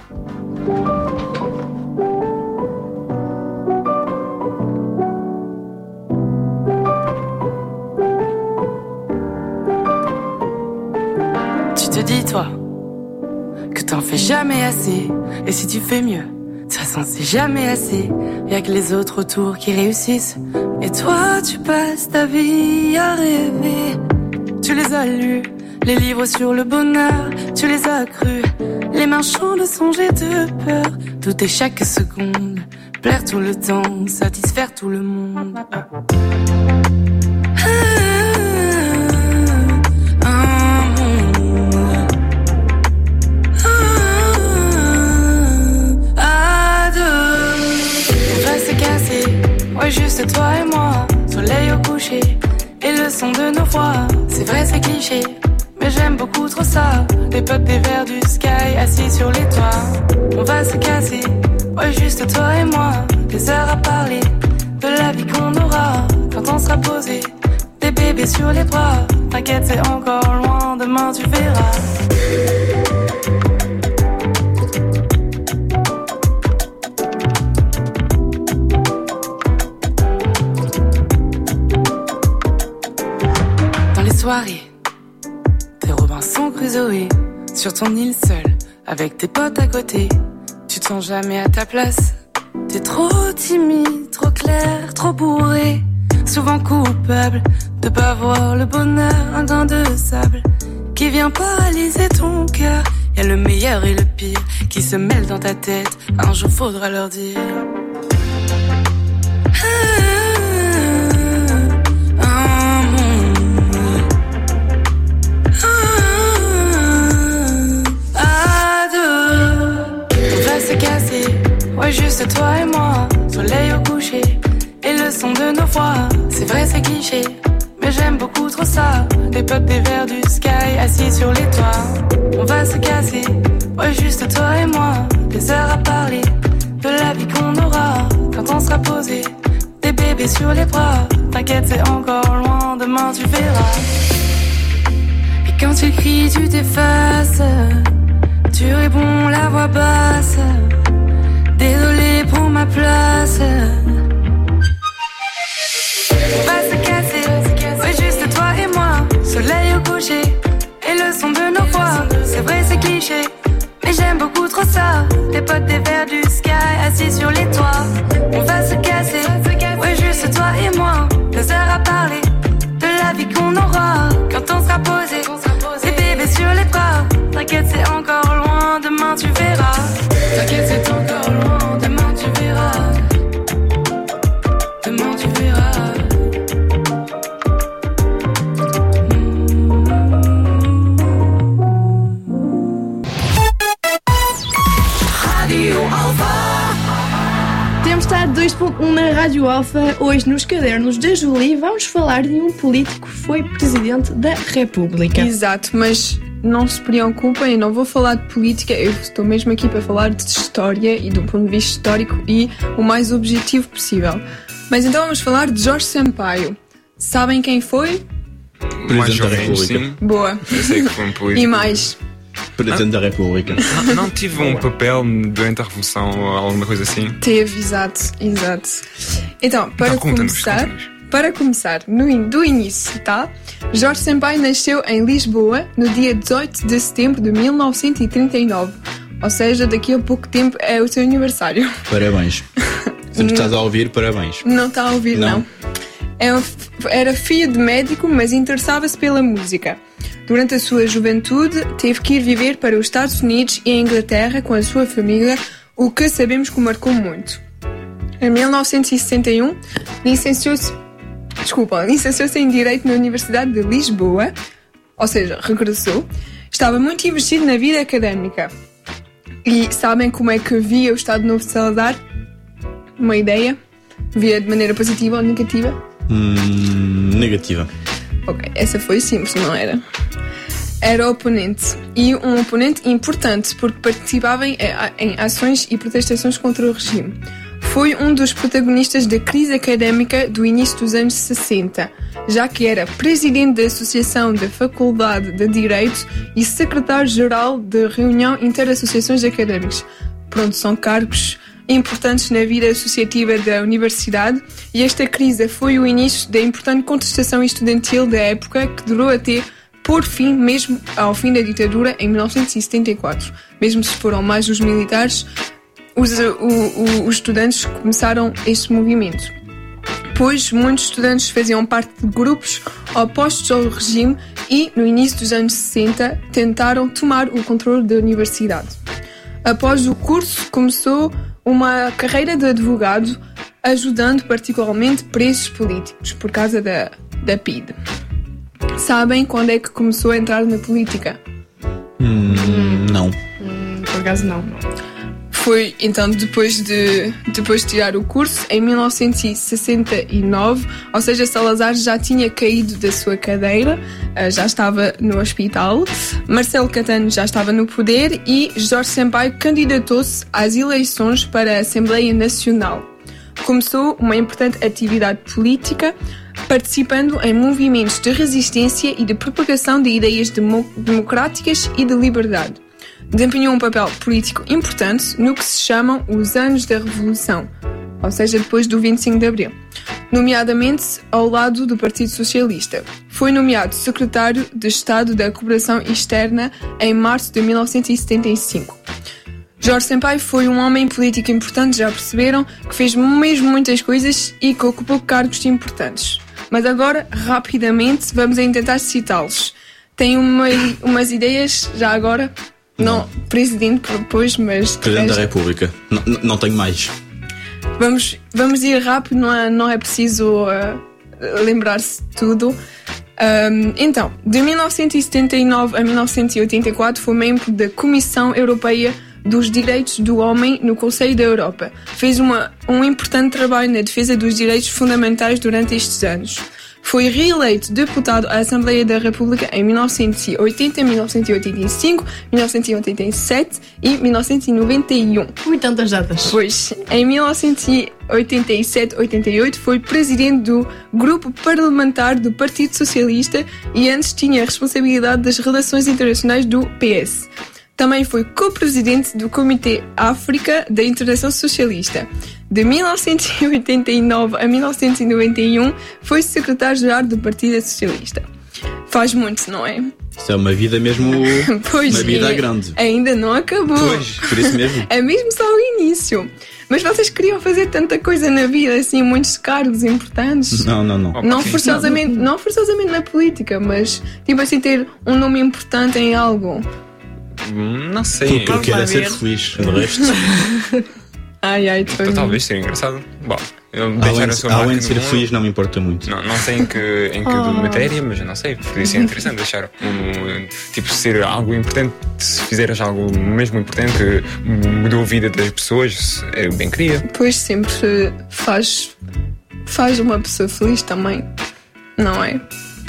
Tu te dis, toi, que t'en fais jamais assez. Et si tu fais mieux, de toute façon, c'est jamais assez. Y'a que les autres autour qui réussissent. Et toi, tu passes ta vie à rêver. Tu les as lus, les livres sur le bonheur. Tu les as crus, les marchands de songes et de peur. Tout est chaque seconde, plaire tout le temps, satisfaire tout le monde. Ouais, juste toi et moi, soleil au coucher, et le son de nos voix. C'est vrai, c'est cliché, mais j'aime beaucoup trop ça. Des potes, des verres, du sky, assis sur les toits. On va se casser, ouais, juste toi et moi. Des heures à parler de la vie qu'on aura quand on sera posé. Des bébés sur les bras, t'inquiète, c'est encore loin, demain tu verras. Soirée, t'es Robinson Crusoe, sur ton île seul, avec tes potes à côté. Tu te sens jamais à ta place. T'es trop timide, trop clair, trop bourré. Souvent coupable de pas voir le bonheur, un grain de sable qui vient paralyser ton cœur. Y'a le meilleur et le pire qui se mêlent dans ta tête. Un jour faudra leur dire. Ouais, juste toi et moi, soleil au coucher, et le son de nos voix. C'est vrai, c'est cliché, mais j'aime beaucoup trop ça. Des potes, des verres, du sky, assis sur les toits. On va se casser, ouais, juste toi et moi. Des heures à parler de la vie qu'on aura quand on sera posé. Des bébés sur les bras, t'inquiète, c'est encore loin, demain tu verras. Et quand tu cries, tu t'effaces, tu réponds la voix basse. Désolé, prends ma place. On va se casser, ouais, juste toi et moi. la vie qu'on aura quand on sera posé, les bébés sur les bras. T'inquiète, c'est encore loin, demain tu verras. T'inquiète, c'est encore loin, demain tu verras. Demain tu verras. Radio Alfa. Tempestade dois ponto um na Rádio Alfa. Hoje nos cadernos da Julie vamos falar de um político que foi Presidente da República. Exato, mas não se preocupem, eu não vou falar de política, eu estou mesmo aqui para falar de história e do ponto de vista histórico e o mais objetivo possível. Mas então vamos falar de Jorge Sampaio. Sabem quem foi? Mais Presidente da jovem, República. sim. Boa. Eu sei que foi um político. E mais? Presidente da República. Não, não tive um papel durante a Revolução ou alguma coisa assim? Teve, exato, exato. Então, para Então, conta-nos, começar, conta-nos. para começar, no in, do início, tá? Jorge Sampaio nasceu em Lisboa no dia dezoito de setembro de mil novecentos e trinta e nove. Ou seja, daqui a pouco tempo é o seu aniversário. Parabéns. Se nos estás a ouvir, parabéns. Não está a ouvir, não. Não. É um- Era filho de médico, mas interessava-se pela música. Durante a sua juventude, teve que ir viver para os Estados Unidos e a Inglaterra com a sua família, o que sabemos que o marcou muito. Em mil novecentos e sessenta e um, licenciou-se, desculpa, licenciou-se em Direito na Universidade de Lisboa, ou seja, regressou. Estava muito investido na vida académica. E sabem como é que via o Estado Novo de Salazar? Uma ideia? Via de maneira positiva ou negativa? Hum, negativa. Ok, essa foi simples, não era? Era oponente. E um oponente importante, porque participava em, em ações e protestações contra o regime. Foi um dos protagonistas da crise académica do início dos anos sessenta, já que era presidente da Associação da Faculdade de Direito e secretário-geral da Reunião Interassociações Académicas. Pronto, são cargos importantes na vida associativa da universidade, e esta crise foi o início da importante contestação estudantil da época, que durou até por fim mesmo ao fim da ditadura em mil novecentos e setenta e quatro. Mesmo se foram mais os militares, os, o, o, os estudantes começaram este movimento. Pois muitos estudantes faziam parte de grupos opostos ao regime e, no início dos anos sessenta, tentaram tomar o controle da universidade. Após o curso, começou uma carreira de advogado, ajudando particularmente presos políticos, por causa da, da P I D. Sabem quando é que começou a entrar na política? Hum, não. Hum, por acaso não. Foi, então, depois de, depois de tirar o curso, em mil novecentos e sessenta e nove, ou seja, Salazar já tinha caído da sua cadeira, já estava no hospital, Marcelo Caetano já estava no poder e Jorge Sampaio candidatou-se às eleições para a Assembleia Nacional. Começou uma importante atividade política, participando em movimentos de resistência e de propagação de ideias demo- democráticas e de liberdade. Desempenhou um papel político importante no que se chamam os anos da Revolução, ou seja, depois do vinte e cinco de Abril, nomeadamente ao lado do Partido Socialista. Foi nomeado secretário de Estado da Cooperação Externa em março de mil novecentos e setenta e cinco. Jorge Sampaio foi um homem político importante, já perceberam, que fez mesmo muitas coisas e que ocupou cargos importantes. Mas agora, rapidamente, vamos a tentar citá-los. Tem uma, umas ideias, já agora? Não, presidente propôs, mas... Presidente da República. Não, não- não tenho mais. Vamos, vamos ir rápido, não é, não é preciso uh, lembrar-se de tudo. Um, então, de mil novecentos e setenta e nove a mil novecentos e oitenta e quatro foi membro da Comissão Europeia dos Direitos do Homem no Conselho da Europa. Fez uma, um importante trabalho na defesa dos direitos fundamentais durante estes anos. Foi reeleito deputado à Assembleia da República em mil novecentos e oitenta, mil novecentos e oitenta e cinco, mil novecentos e oitenta e sete e mil novecentos e noventa e um. Ui, tantas datas. Pois, em mil novecentos e oitenta e sete a oitenta e oito foi presidente do Grupo Parlamentar do Partido Socialista e antes tinha a responsabilidade das relações internacionais do P S. Também foi co-presidente do Comitê África da Internacional Socialista. De mil novecentos e oitenta e nove a mil novecentos e noventa e um foi secretário-geral do Partido Socialista. Faz muito, não é? Isto é uma vida mesmo. Pois uma vida é, grande. ainda não acabou. Pois, por isso mesmo. É mesmo só o início. Mas vocês queriam fazer tanta coisa na vida, assim, muitos cargos importantes? Não, não, não. Não forçosamente, não forçosamente na política, mas tipo assim, ter um nome importante em algo. Não sei. Tudo que eu quero é ser feliz. De resto, Ai, ai, Então, talvez seria engraçado. Bom, eu além deixar a de, sua marca além de no ser mundo. feliz, não me importa muito. Não, não sei em que, em que Oh. matéria, mas eu não sei. Podia ser interessante deixar um, tipo, ser algo importante. Se fizeres algo mesmo importante que mudou a vida das pessoas, eu bem queria. Pois sempre faz, faz uma pessoa feliz também, não é?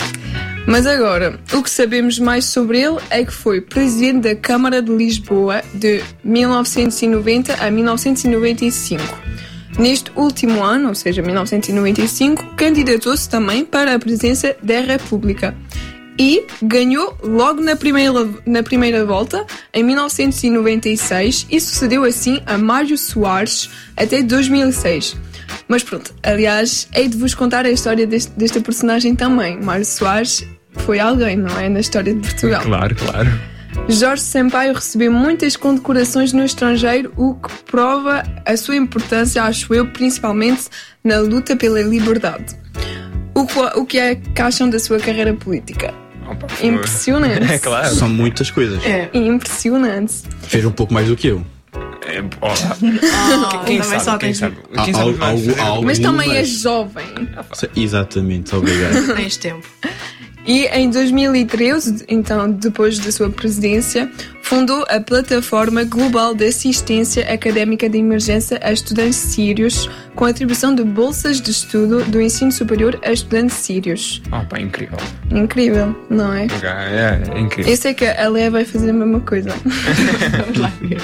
Mas agora, o que sabemos mais sobre ele é que foi presidente da Câmara de Lisboa de mil novecentos e noventa a mil novecentos e noventa e cinco. Neste último ano, ou seja, mil novecentos e noventa e cinco, candidatou-se também para a presidência da República e ganhou logo na primeira, na primeira volta, em mil novecentos e noventa e seis, e sucedeu assim a Mário Soares até dois mil e seis. Mas pronto, aliás, hei de vos contar a história deste, desta personagem também. Mário Soares foi alguém, não é? Na história de Portugal. Claro, claro. Jorge Sampaio recebeu muitas condecorações no estrangeiro, o que prova a sua importância, acho eu, principalmente na luta pela liberdade. O que, o que é que acham da sua carreira política? Opa, foi- Impressionante. É claro. São muitas coisas. É. Impressionante. Fez um pouco mais do que eu. É, ó, Oh, quem também só sabe, quem tens sabe, Al- quem sabe al- mais algo- fazer- algo- Mas também é mas- jovem. Exatamente, obrigado. tens tempo. E em dois mil e treze, então depois da sua presidência, fundou a Plataforma Global de Assistência Académica de Emergência a Estudantes Sírios, com atribuição de bolsas de estudo do ensino superior a estudantes sírios. Opa, incrível. Incrível, não é? É, é incrível. Eu sei que a Léa vai fazer a mesma coisa. Vamos lá ver.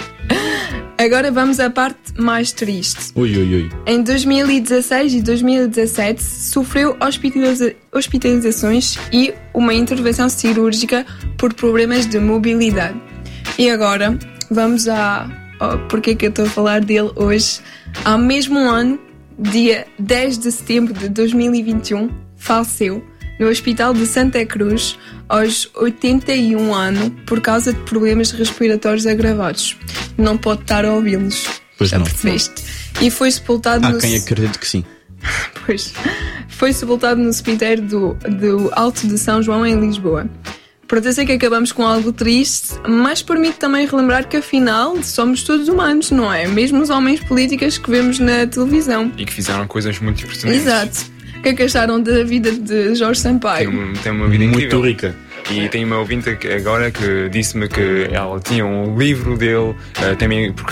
Agora vamos à parte mais triste. Ui, ui, ui. Em dois mil e dezasseis e dois mil e dezassete sofreu hospitaliza- hospitalizações e uma intervenção cirúrgica por problemas de mobilidade. E agora vamos a oh, porque é que eu estou a falar dele hoje. Há mesmo um ano, dia dez de setembro de dois mil e vinte e um, faleceu no Hospital de Santa Cruz aos oitenta e um anos por causa de problemas respiratórios agravados. Não pode estar a ouvi-los. Pois Já não. percebeste? E foi sepultado Há no quem acredite que sim. Pois. Foi sepultado no cemitério do, do Alto de São João, em Lisboa. Pronto, eu sei que acabamos com algo triste, mas permite também relembrar que afinal somos todos humanos, não é? Mesmo os homens políticos que vemos na televisão. E que fizeram coisas muito impressionantes. Exato. O que é que acharam da vida de Jorge Tem, Sampaio? um- tem uma vida Muito incrível. rica. E tem uma ouvinte que agora que disse-me que ela tinha um livro dele, eh, também porque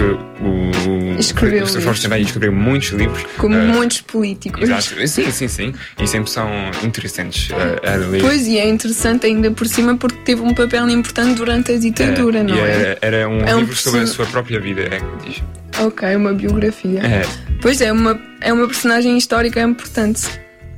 o, Escreveu o Jorge livros. Sampaio escreveu muitos livros. Como eh, muitos políticos. Exato. Sim, sim, sim. E sempre são interessantes eh, a ler. Pois, e é interessante ainda por cima porque teve um papel importante durante a ditadura, Eh, não e é? era, era um É um livro sobre a person- sua própria vida, é que diz. Ok, uma biografia. É, Pois é, uma, é uma personagem histórica importante.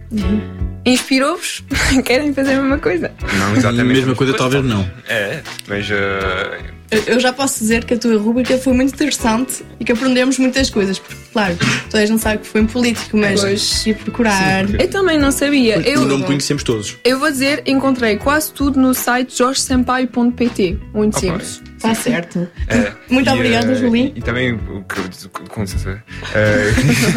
Inspirou-vos? Querem fazer a mesma coisa? não A exatamente. mesma coisa Mas, talvez não. É, mas eh, Eu- Eu já posso dizer que a tua rubrica foi muito interessante e que aprendemos muitas coisas. Porque, claro, toda a gente sabe que foi um político, mas Pois. ir procurar. Sim, Eu também não sabia. Eu, O nome conhecemos todos. eu vou dizer, encontrei quase tudo no site jorge sampaio ponto pt. Muito opa, simples. Está certo. é. Muito E, obrigada, eh, Julie. E, e também, o que- com licença, eh,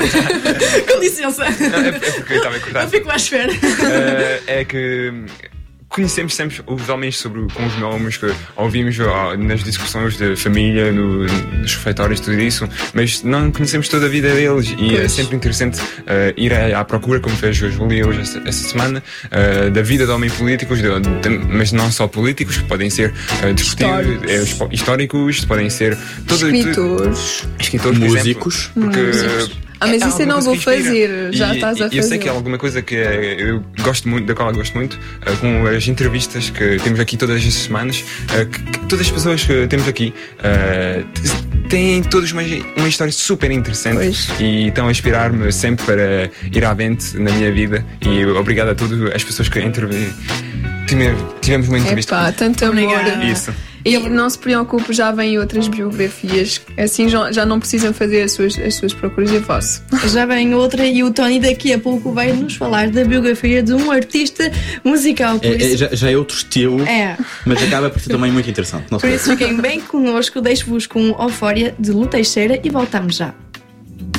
Com licença. é, é porque eu estava a cortar. Eu fico à espera. Eh, é que conhecemos sempre os homens sobre, com os nomes que ouvimos ó, nas discussões de família, no, nos refeitórios, tudo isso, mas não conhecemos toda a vida deles e é Pois. sempre interessante eh, ir à, à procura, como fez a Júlia hoje essa, essa semana, eh, da vida de homens políticos, de, de, mas não só políticos, que podem ser uh, Históricos. históricos, históricos, podem ser todo, Escritores. tudo- escritores, por Músicos. exemplo, porque Músicos. Ah, mas é isso eu não alguma vou coisa que inspira. fazer, já E- estás a e Eu sei fazer. que é alguma coisa que eh, eu gosto muito, da qual eu gosto muito, eh, com as entrevistas que temos aqui todas as semanas, eh, que, que todas as pessoas que temos aqui eh, t- têm todas uma, uma história super interessante Pois. e estão a inspirar-me sempre para ir à frente na minha vida. E obrigado a todas as pessoas que intervi- tive- tivemos uma entrevista. Epá, tanto amor. Obrigada. Isso. E não se preocupe, já vêm outras biografias. Assim já, já não precisam fazer as suas, as suas procuras, eu faço. Já vem outra e o Tony daqui a pouco vai nos falar da biografia de um artista musical. Por É, é, isso, já, já é outro estilo, é. mas acaba por ser também muito interessante. Não Por sei. isso fiquem bem connosco. Deixo-vos com Eufória de Lu Teixeira e voltamos já.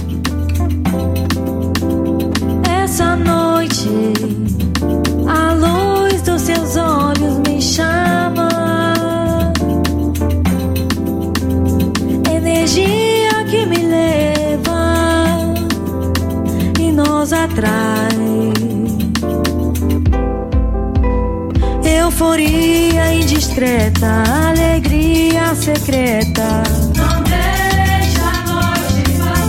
Euforia indiscreta, alegria secreta. Não deixa a noite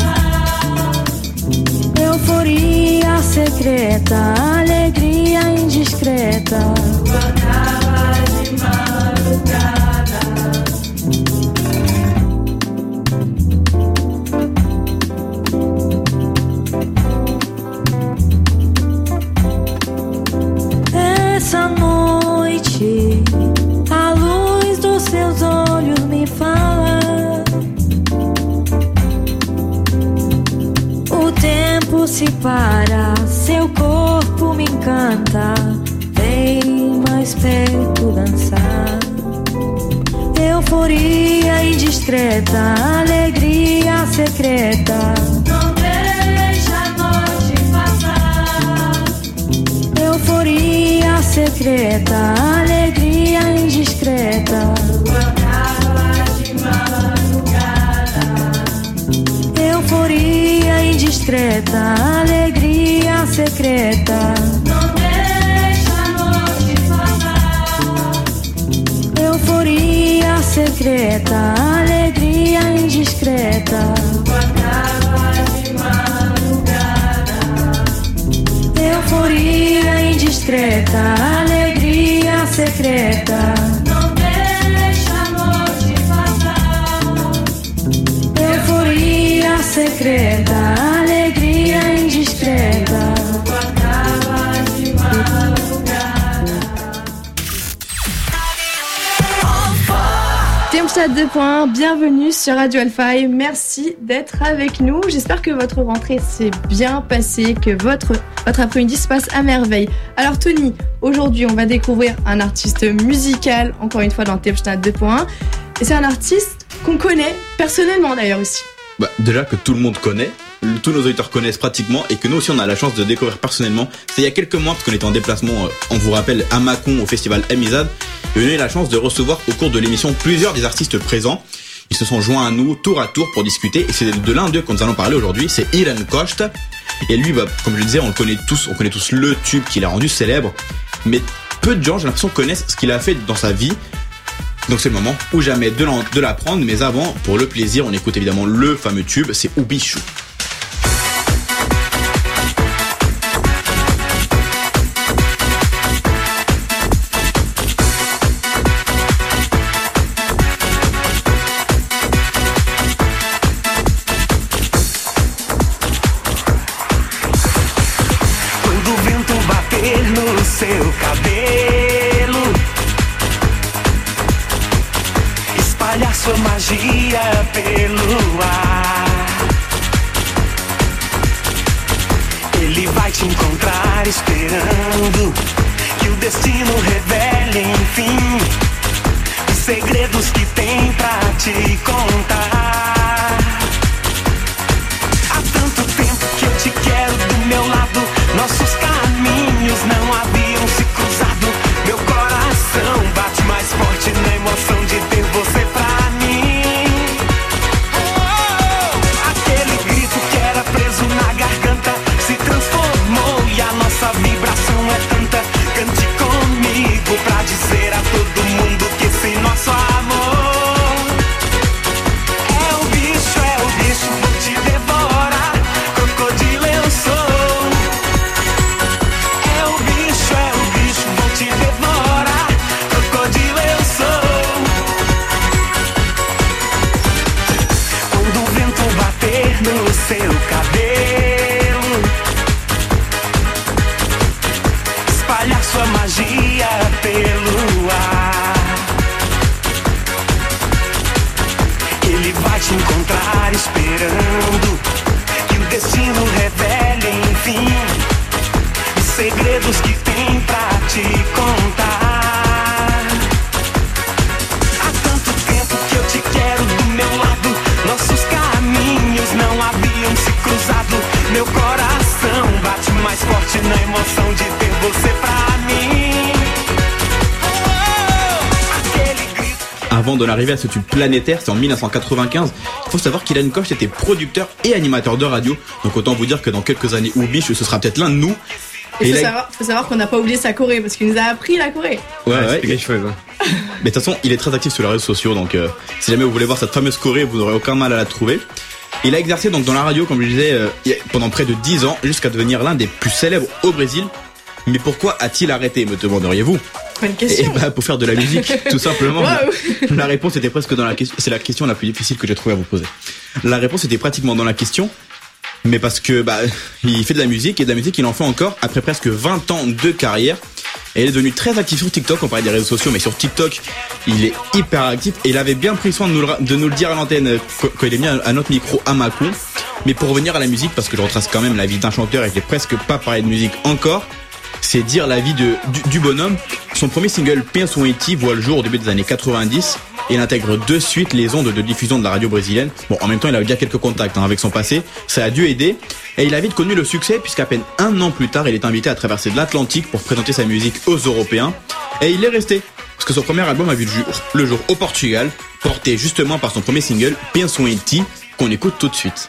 passar. Euforia secreta, alegria indiscreta. Guardava de madrugada. Essa noite, a luz dos seus olhos me fala. O tempo se para, seu corpo me encanta. Vem mais perto dançar. Euforia indiscreta, alegria secreta. Não deixa a noite passar. Euforia secreta, alegria indiscreta. Guardava de madrugada. Euforia indiscreta, alegria secreta. Não deixa a noite passar. Euforia secreta, alegria indiscreta. Guardava de madrugada. Euforia indiscreta, alegria secreta. Não deixa a noite passar. Euforia secreta, alegria indiscreta. Guardava de madrugada. Tempstade deux point un, bienvenue sur Radio Alpha et merci d'être avec nous. J'espère que votre rentrée s'est bien passée, que votre, votre après-midi se passe à merveille. Alors Tony, aujourd'hui on va découvrir un artiste musical, encore une fois dans Tempstade deux point un. Et c'est un artiste qu'on connaît personnellement d'ailleurs aussi. Bah, déjà que tout le monde connaît, tous nos auditeurs connaissent pratiquement et que nous aussi on a la chance de découvrir personnellement. C'est il y a quelques mois parce qu'on était en déplacement, on vous rappelle, à Mâcon au festival Amizade. Et on a eu la chance de recevoir au cours de l'émission plusieurs des artistes présents. Ils se sont joints à nous tour à tour pour discuter et c'est de l'un d'eux que nous allons parler aujourd'hui, c'est Ilan Kocht. Et lui, bah, comme je le disais, on le connaît tous, on connaît tous le tube qu'il a rendu célèbre. Mais peu de gens, j'ai l'impression, connaissent ce qu'il a fait dans sa vie. Donc c'est le moment ou jamais de, de l'apprendre. Mais avant, pour le plaisir, on écoute évidemment le fameux tube, c'est O Bicho. Seu cabelo, espalhar sua magia pelo ar. Ele vai te encontrar esperando que o destino revele, enfim, os segredos que tem pra te contar. Há tanto tempo que eu te quero do meu lado, nossos caminhos não haviam se cruzado. Meu coração bate mais forte na emoção de ter você pra mim. Oh, aquele grito que era preso na garganta se transformou e a nossa vibração é tanta. Cante comigo pra dizer a todo mundo que esse nosso amor é o bicho, é o bicho, vou te devorar, crocodilo eu sou. Te devorar, crocodilo eu sou. Quando o vento bater no seu cabelo, espalhar sua magia pelo ar, ele vai te encontrar esperando que o destino revele, enfim, os segredos que tem pra te contar. Há tanto tempo que eu te quero do meu lado, nossos caminhos não haviam se cruzado. Meu coração bate mais forte na emoção de ter você pra mim. Oh, aquele grito. Avant d'en arriver à ce tube planétaire, c'est en dix-neuf cent quatre-vingt-quinze. Il faut savoir qu'Ilan Kocht était producteur et animateur de radio. Donc autant vous dire que dans quelques années ou biche, ce sera peut-être l'un de nous. Il faut, là, savoir, faut savoir qu'on n'a pas oublié sa Corée parce qu'il nous a appris la Corée. Ouais, Ouais, ouais. c'est quelque chose. hein. Mais de toute façon, il est très actif sur les réseaux sociaux, donc euh, si jamais vous voulez voir cette fameuse Corée, vous n'aurez aucun mal à la trouver. Il a exercé donc dans la radio, comme je disais, euh, pendant près de dix ans, jusqu'à devenir l'un des plus célèbres au Brésil. Mais pourquoi a-t-il arrêté, me demanderiez-vous? Bonne question. Et bah, pour faire de la musique, tout simplement. Wow. La, la réponse était presque dans la question. C'est la question la plus difficile que j'ai trouvé à vous poser. La réponse était pratiquement dans la question. Mais parce que bah il fait de la musique et de la musique il en fait encore après presque vingt ans de carrière. Et il est devenu très actif sur TikTok, on parlait des réseaux sociaux, mais sur TikTok, il est hyper actif et il avait bien pris soin de nous le, de nous le dire à l'antenne quand il est mis à notre micro à Macon. Mais pour revenir à la musique, parce que je retrace quand même la vie d'un chanteur et je n'ai presque pas parlé de musique encore, c'est dire la vie de, du, du bonhomme. Son premier single, Penso em Ti, voit le jour au début des années quatre-vingt-dix. Et il intègre de suite les ondes de diffusion de la radio brésilienne. Bon, en même temps, il avait déjà quelques contacts hein, avec son passé. Ça a dû aider. Et il a vite connu le succès puisqu'à peine un an plus tard, il est invité à traverser de l'Atlantique pour présenter sa musique aux Européens. Et il est resté. Parce que son premier album a vu le jour, le jour au Portugal, porté justement par son premier single, Penso em Ti, qu'on écoute tout de suite.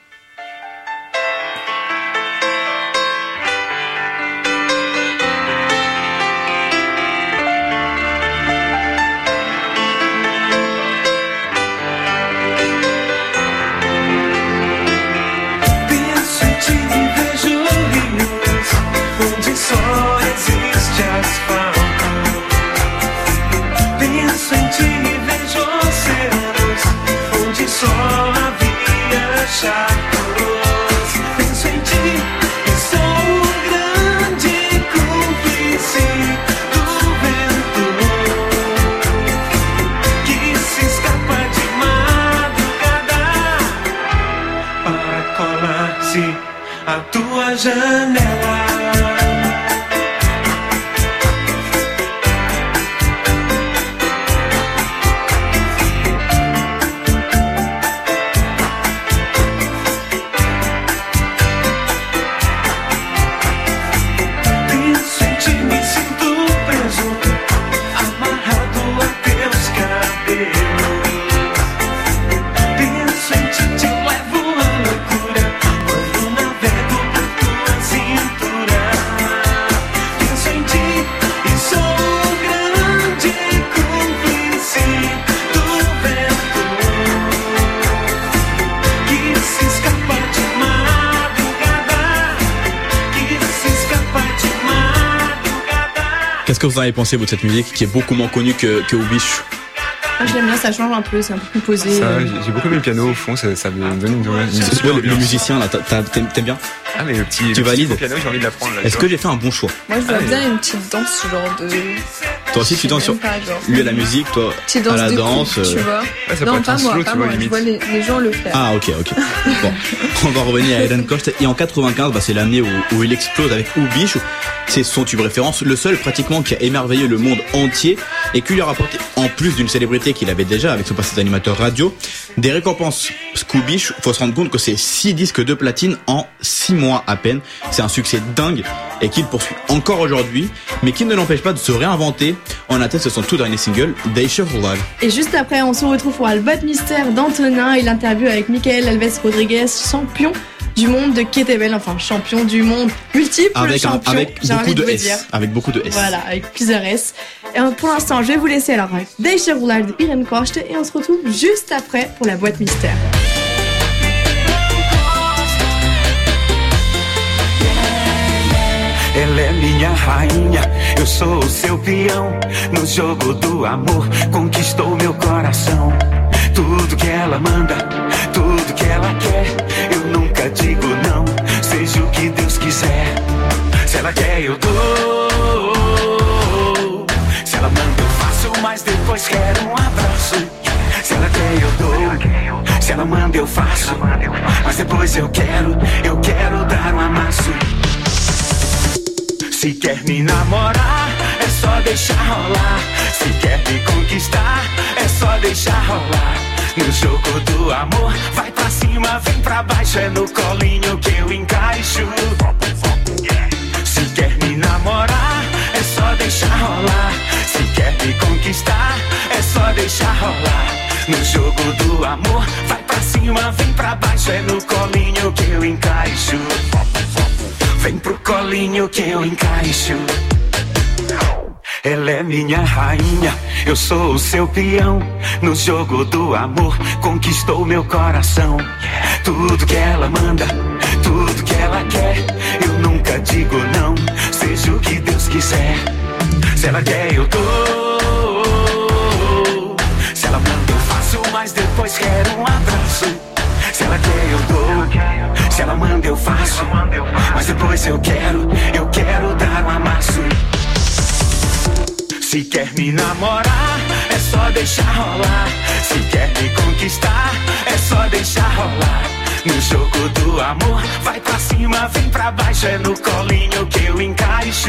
A tua janela. Penso em ti, me sinto preso, amarrado a teus cabelos. Penso em ti, te levo à loucura quando navego por tua cintura. Penso em ti e sou o grande cúmplice do vento que se escapa de madrugada, que se escapa de madrugada. Qu'est-ce que vous en avez pensé, vous, de cette musique qui est beaucoup moins connue que, que Ubish? Moi, je l'aime bien, ça change un peu, c'est un peu plus posé. Ça, j'ai- j'ai beaucoup aimé le piano au fond, ça, ça me donne une, une C'est super quoi, le, le ambiance. musicien là, t'as- t'as- t'aimes t'aimes bien? Ah mais le petit, Tu le petit valides piano, j'ai envie de l'apprendre. là, Est-ce tu que vois. j'ai fait un bon choix? Moi, je vois Ah, bien une petite danse, genre de. Toi aussi tu danses sur... Même pas, genre. Lui à la musique, toi Petite à danse la de danse. couple, tu euh, vois. Ouais, ça Non, peut être pas un moi, slow, pas tu vois, moi. Je limite. vois les, les gens le faire. Ah ok ok. Bon, on va revenir à Eden Kocht. Et en quatre-vingt-quinze, bah, c'est l'année où, où il explose avec Ubish. C'est son tube référence, le seul pratiquement qui a émerveillé le monde entier et qui lui a rapporté, en plus d'une célébrité qu'il avait déjà avec son passé d'animateur radio, des récompenses. Scoobish, faut se rendre compte que c'est six disques de platine en six mois à peine. C'est un succès dingue et qu'il poursuit encore aujourd'hui, mais qui ne l'empêche pas de se réinventer. On atteste son tout dernier single, Deixa Rolar. Et juste après, on se retrouve pour Albot Mystère d'Antonin et l'interview avec Michael Alves Rodriguez, champion du monde de kettlebell, enfin champion du monde, multiple Avec, un- champion, avec j'ai beaucoup envie de de vous S. dire. Avec beaucoup de S. Voilà, avec plusieurs S. Et euh, pour l'instant, je vais vous laisser alors avec Deixa Rolar de Irene Kocht et on se retrouve juste après pour la boîte mystère. Ela é minha rainha, eu sou o seu peão. No jogo do amor, conquistou meu coração. Tudo que ela manda, tudo que ela quer, eu nunca digo não, seja o que Deus quiser. Se ela quer, eu dou. Se ela manda, eu faço, mas depois quero um abraço. Se ela quer, eu dou. Se ela manda, eu faço, mas depois eu quero, eu quero dar um amasso. Se quer me namorar, é só deixar rolar. Se quer me conquistar, é só deixar rolar. No jogo do amor, vai pra cima, vem pra baixo, é no colinho que eu encaixo. Se quer me namorar, é só deixar rolar. Se quer me conquistar, é só deixar rolar. No jogo do amor, vai pra cima, vem pra baixo, é no colinho que eu encaixo. Vem pro colinho que eu encaixo. Ela é minha rainha, eu sou o seu peão. No jogo do amor, conquistou meu coração. Tudo que ela manda, tudo que ela quer, eu nunca digo não, seja o que Deus quiser. Se ela quer, eu dou. Se ela manda, eu faço, mas depois quero um abraço. Se ela quer, eu dou. Se ela manda, eu faço, mas depois eu quero, eu quero dar um amasso. Se quer me namorar, é só deixar rolar. Se quer me conquistar, é só deixar rolar. No jogo do amor, vai pra cima, vem pra baixo, é no colinho que eu encaixo.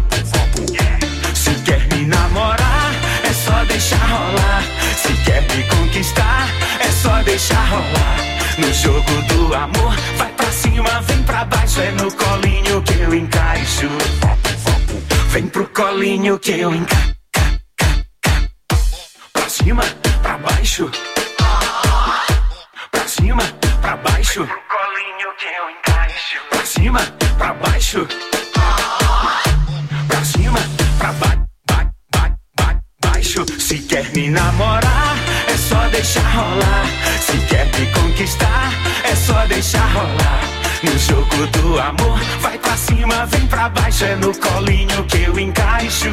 Se quer me namorar, é só deixar rolar. Se quer me conquistar, é só deixar rolar. No jogo do amor, vai pra cima, vem pra baixo, é no colinho que eu encaixo. Vem pro colinho que eu encaixo. Pra cima, pra baixo. Pra cima, pra baixo. Vem pro colinho que eu encaixo. Pra cima, pra baixo. Pra cima, pra ba ba ba ba baixo. Se quer me namorar, é só deixar rolar. Se quer me conquistar, é só deixar rolar. No jogo do amor, vai pra cima, vem pra baixo, é no colinho que eu encaixo.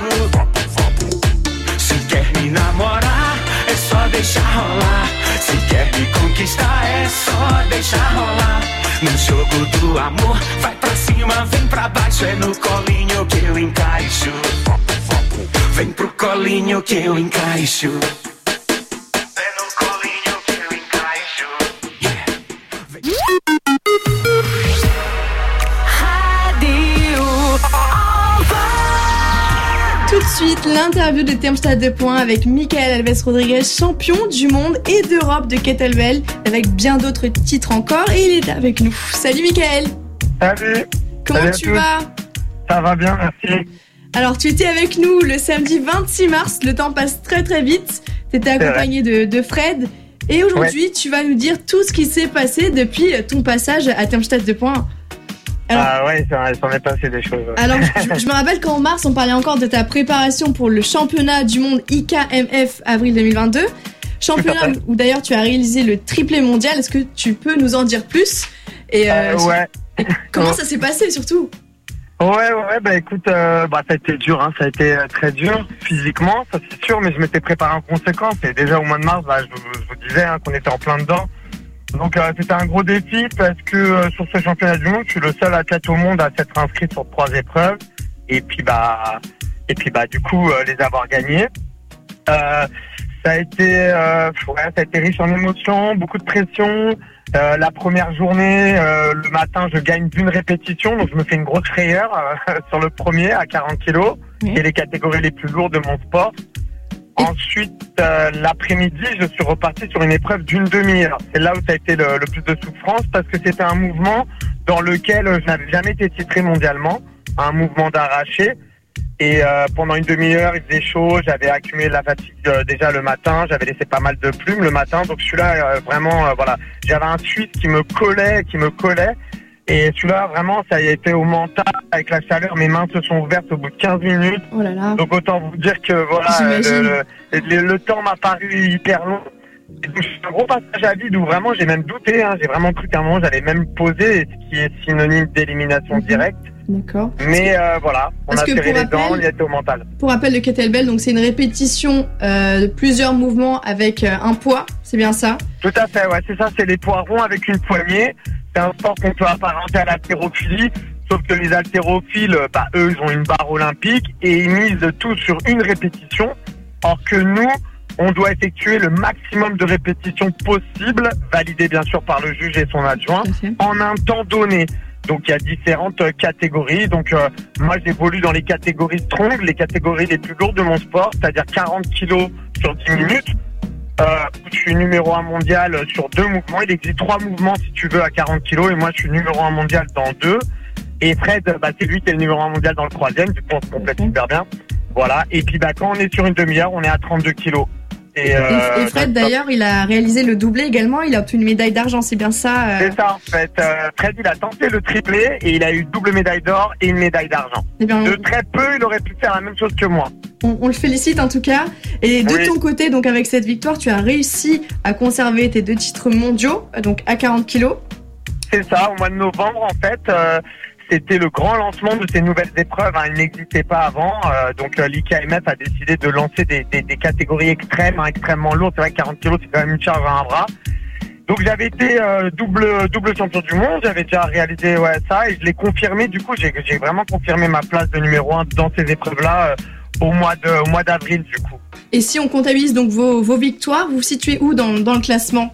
Se quer me namorar, é só deixar rolar. Se quer me conquistar, é só deixar rolar. No jogo do amor, vai pra cima, vem pra baixo, é no colinho que eu encaixo. Vem pro colinho que eu encaixo. É no colinho que eu encaixo. Yeah. Vem. Tout de suite, l'interview de Termstad deux points avec Michael Alves Rodriguez, champion du monde et d'Europe de kettlebell, avec bien d'autres titres encore, et il est avec nous. Salut Michael. Salut. Comment Salut tu vas? Ça va bien, merci. Alors tu étais avec nous le samedi vingt-six mars, le temps passe très très vite, tu étais accompagné de, de Fred, et aujourd'hui ouais. tu vas nous dire tout ce qui s'est passé depuis ton passage à Termstad deux points. Alors, ah ouais, ça s'en est passé des choses. Alors, je, je me rappelle qu'en mars, on parlait encore de ta préparation pour le championnat du monde I K M F avril deux mille vingt-deux. Championnat où d'ailleurs tu as réalisé le triplé mondial. Est-ce que tu peux nous en dire plus? Et euh, euh, ouais. Comment ça s'est passé surtout? Ouais, ouais, bah écoute, euh, bah ça a été dur, hein, ça a été très dur physiquement, ça c'est sûr, mais je m'étais préparé en conséquence. Et déjà au mois de mars, bah, je, je vous disais hein, qu'on était en plein dedans. Donc euh, c'était un gros défi parce que euh, sur ce championnat du monde, je suis le seul athlète au monde à s'être inscrit sur trois épreuves et puis bah et puis bah du coup euh, les avoir gagnées. Euh, ça a été euh, ouais, ça a été riche en émotions, beaucoup de pression. Euh, la première journée, euh, le matin, je gagne d'une répétition, donc je me fais une grosse frayeur euh, sur le premier à quarante kilos, oui. Et les catégories les plus lourdes de mon sport. Ensuite, euh, l'après-midi, je suis reparti sur une épreuve d'une demi-heure. C'est là où ça a été le, le plus de souffrance parce que c'était un mouvement dans lequel je n'avais jamais été titré mondialement, un mouvement d'arraché. Et euh, pendant une demi-heure, il faisait chaud, j'avais accumulé la fatigue euh, déjà le matin, j'avais laissé pas mal de plumes le matin. Donc celui-là, euh, vraiment, euh, voilà, j'avais un Suisse qui me collait, qui me collait. Et celui-là, vraiment, ça a été au mental, avec la chaleur, mes mains se sont ouvertes au bout de quinze minutes. Oh là là. Donc autant vous dire que voilà, le, le, le temps m'a paru hyper long. Et donc c'est un gros passage à vide où vraiment j'ai même douté, hein, j'ai vraiment cru qu'à un moment j'allais même poser, ce qui est synonyme d'élimination mm-hmm. directe. D'accord. Mais euh, voilà, on Parce a serré les dents, il a été au mental. Pour rappel, le kettlebell, donc c'est une répétition euh, de plusieurs mouvements avec euh, un poids, c'est bien ça? Tout à fait, ouais, c'est ça, c'est les poids ronds avec une poignée. C'est un sport qu'on peut apparenter à l'haltérophilie, sauf que les haltérophiles, bah, eux, ils ont une barre olympique et ils misent tout sur une répétition, or que nous, on doit effectuer le maximum de répétitions possibles, validées bien sûr par le juge et son adjoint, en un temps donné. Donc il y a différentes euh, catégories. Donc euh, moi j'évolue dans les catégories strong, les catégories les plus lourdes de mon sport, c'est-à-dire quarante kilos sur dix minutes. Euh, je suis numéro un mondial sur deux mouvements. Il existe trois mouvements si tu veux à quarante kilos et moi je suis numéro un mondial dans deux. Et Fred, bah, c'est lui qui est le numéro un mondial dans le troisième. Du coup on se complète super bien. Voilà. Et puis bah quand on est sur une demi-heure, on est à trente-deux kilos. Et, euh, et, et Fred, d'ailleurs, il a réalisé le doublé également. Il a obtenu une médaille d'argent, c'est bien ça euh... C'est ça, en fait. Euh, Fred, il a tenté le triplé et il a eu double médaille d'or et une médaille d'argent. Eh bien, de très peu, il aurait pu faire la même chose que moi. On, on le félicite en tout cas. Et de oui. ton côté, donc avec cette victoire, tu as réussi à conserver tes deux titres mondiaux, donc à quarante kilos. C'est ça, au mois de novembre, en fait. Euh, C'était le grand lancement de ces nouvelles épreuves. Hein. Il n'existait pas avant. Euh, donc euh, l'I K M F a décidé de lancer des, des, des catégories extrêmes, hein, extrêmement lourdes. C'est vrai que quarante kilos, c'est quand même une charge à un bras. Donc j'avais été euh, double double champion du monde. J'avais déjà réalisé ouais, ça et je l'ai confirmé. Du coup, j'ai, j'ai vraiment confirmé ma place de numéro un dans ces épreuves-là euh, au mois de au mois d'avril du coup. Et si on comptabilise donc vos, vos victoires, vous vous situez où dans, dans le classement?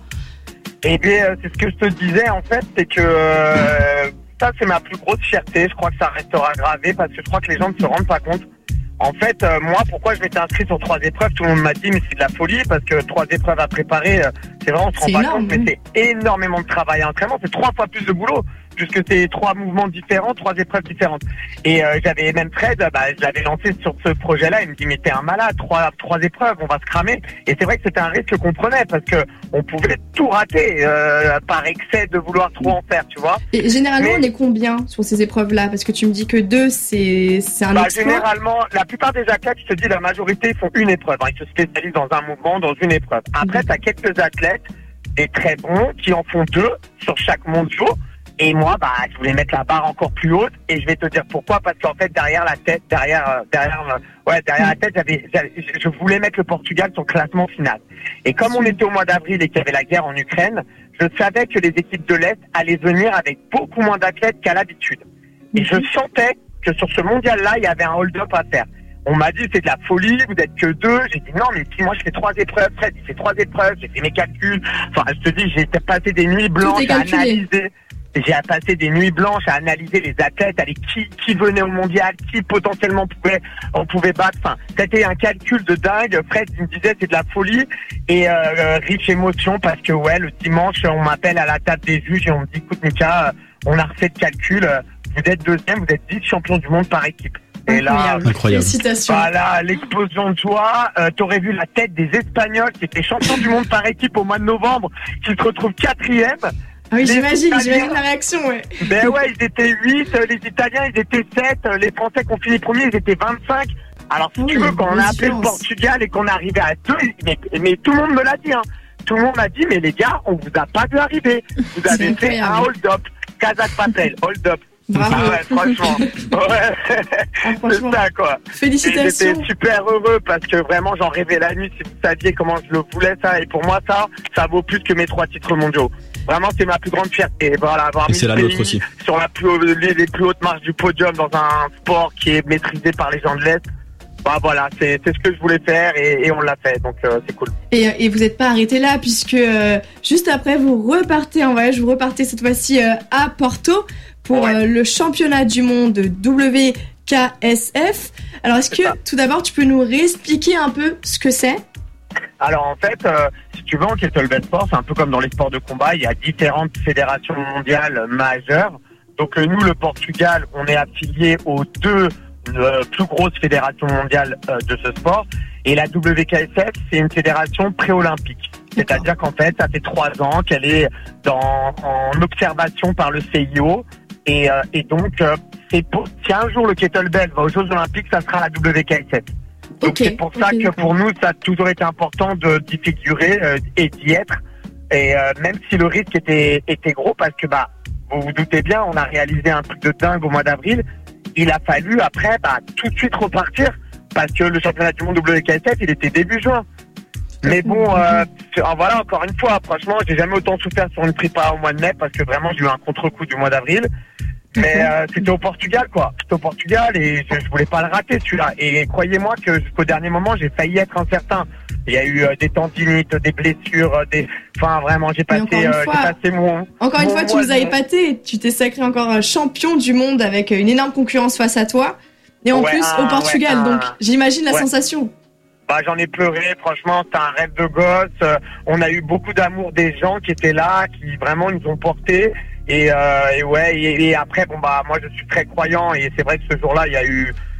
Eh bien, euh, c'est ce que je te disais en fait, c'est que euh, ça, c'est ma plus grosse fierté. Je crois que ça restera gravé parce que je crois que les gens ne se rendent pas compte. En fait, euh, moi, pourquoi je m'étais inscrit sur trois épreuves? Tout le monde m'a dit, mais c'est de la folie parce que trois épreuves à préparer, euh, c'est vraiment, on se rend C'est pas énorme, compte, mais c'est énormément de travail et entraînement. C'est trois fois plus de boulot puisque c'est trois mouvements différents, trois épreuves différentes. Et euh, j'avais même Fred, bah, je l'avais lancé sur ce projet-là. Il me dit, mais t'es un malade, trois, trois épreuves, on va se cramer. Et c'est vrai que c'était un risque qu'on prenait parce que on pouvait tout rater euh, par excès de vouloir trop en faire, tu vois. Et généralement, mais, on est combien sur ces épreuves-là? Parce que tu me dis que deux, c'est, c'est un bah, exploit. Généralement, la plupart des athlètes, je te dis, la majorité font une épreuve. Hein. Ils se spécialisent dans un mouvement, dans une épreuve. Après, tu as quelques athlètes, des très bons, qui en font deux sur chaque mondial. Et moi, bah, je voulais mettre la barre encore plus haute. Et je vais te dire pourquoi. Parce qu'en fait, derrière la tête, derrière, derrière, ouais, derrière la tête, j'avais, j'avais, je voulais mettre le Portugal sur le classement final. Et comme on était au mois d'avril et qu'il y avait la guerre en Ukraine, je savais que les équipes de l'Est allaient venir avec beaucoup moins d'athlètes qu'à l'habitude. Et je sentais que sur ce mondial-là, il y avait un hold-up à faire. On m'a dit, c'est de la folie, vous n'êtes que deux. J'ai dit, non, mais si moi je fais trois épreuves, Fred, il fait trois épreuves, j'ai fait mes calculs. Enfin, je te dis, j'ai passé des nuits blanches à analyser. J'ai passé des nuits blanches à analyser les athlètes, avec qui, qui venait au mondial, qui potentiellement pouvait, on pouvait battre. Enfin, c'était un calcul de dingue. Fred, il me disait, c'est de la folie et euh, riche émotion parce que ouais, le dimanche, on m'appelle à la table des juges et on me dit, écoute, Mika, on a refait le calcul. Vous êtes deuxième, vous êtes dix champions du monde par équipe. Et là, incroyable. Félicitations. Voilà, l'explosion de joie. Euh, t'aurais vu la tête des Espagnols qui étaient champions du monde par équipe au mois de novembre, qui se retrouvent quatrième. Ah oui, les j'imagine, Italiens, j'imagine la réaction, ouais. Ben ouais, ils étaient huit, les Italiens, ils étaient sept, les Français qui ont fini premier, ils étaient vingt-cinq. Alors, si oui, tu veux, quand on a appelé différence. le Portugal et qu'on est arrivé à deux, mais, mais tout le monde me l'a dit, hein. Tout le monde m'a dit, mais les gars, on vous a pas vu arriver. Vous avez fait un hold-up. Kazakh Papel, hold-up. Bravo. Ah ouais, franchement. Ouais. Ah, franchement. C'est ça, quoi. Félicitations. Et j'étais super heureux parce que vraiment, j'en rêvais la nuit. Si vous saviez comment je le voulais, ça. Et pour moi, ça, ça vaut plus que mes trois titres mondiaux. Vraiment, c'est ma plus grande fierté. Voilà, avoir Et mis c'est la le nôtre pays aussi. sur la plus, les, les plus hautes marches du podium dans un sport qui est maîtrisé par les gens de l'Est. Bah voilà, c'est, c'est ce que je voulais faire et, et on l'a fait, donc euh, c'est cool. Et, et vous n'êtes pas arrêté là puisque euh, juste après vous repartez en voyage, vous repartez cette fois-ci euh, à Porto pour Ouais. euh, le championnat du monde W K S F. Alors est-ce que tout d'abord tu peux nous réexpliquer un peu ce que c'est? Alors en fait, euh, si tu veux, en kettlebell sport, c'est un peu comme dans les sports de combat, il y a différentes fédérations mondiales majeures. Donc euh, nous, le Portugal, on est affilié aux deux euh, plus grosses fédérations mondiales euh, de ce sport. Et la W K S F, c'est une fédération pré-olympique. C'est-à-dire qu'en fait, ça fait trois ans qu'elle est dans, en observation par le C I O. Et, euh, et donc, euh, c'est pour, si un jour le kettlebell va aux Jeux Olympiques, ça sera la W K S F. Donc Okay, c'est pour ça okay, que d'accord. pour nous, ça a toujours été important de, d'y figurer euh, et d'y être. Et euh, même si le risque était, était gros, parce que bah, vous vous doutez bien, on a réalisé un truc de dingue au mois d'avril. Il a fallu après bah, tout de suite repartir parce que le championnat du monde W K S F, il était début juin. Mais bon, euh, voilà, encore une fois, franchement, j'ai jamais autant souffert sur une prépa au mois de mai parce que vraiment, j'ai eu un contre-coup du mois d'avril. Mais euh, c'était au Portugal, quoi. C'était au Portugal et je, je voulais pas le rater, celui-là. Et croyez-moi que jusqu'au dernier moment, j'ai failli être incertain. Il y a eu euh, des tendinites, des blessures, euh, des... Enfin, vraiment, j'ai passé, encore une euh, fois- j'ai passé mon... Encore une mon fois, tu mois nous as de- épaté. Tu t'es sacré encore euh, champion du monde avec euh, une énorme concurrence face à toi. Et en Ouais, plus, un- au Portugal. ouais, un- Donc, j'imagine la ouais. sensation. Bah, j'en ai pleuré, franchement, c'était un rêve de gosse. Euh, on a eu beaucoup d'amour des gens qui étaient là, qui vraiment nous ont portés. Et, euh, et ouais, et, et après, bon bah, moi je suis très croyant et c'est vrai que ce jour-là, il y a eu,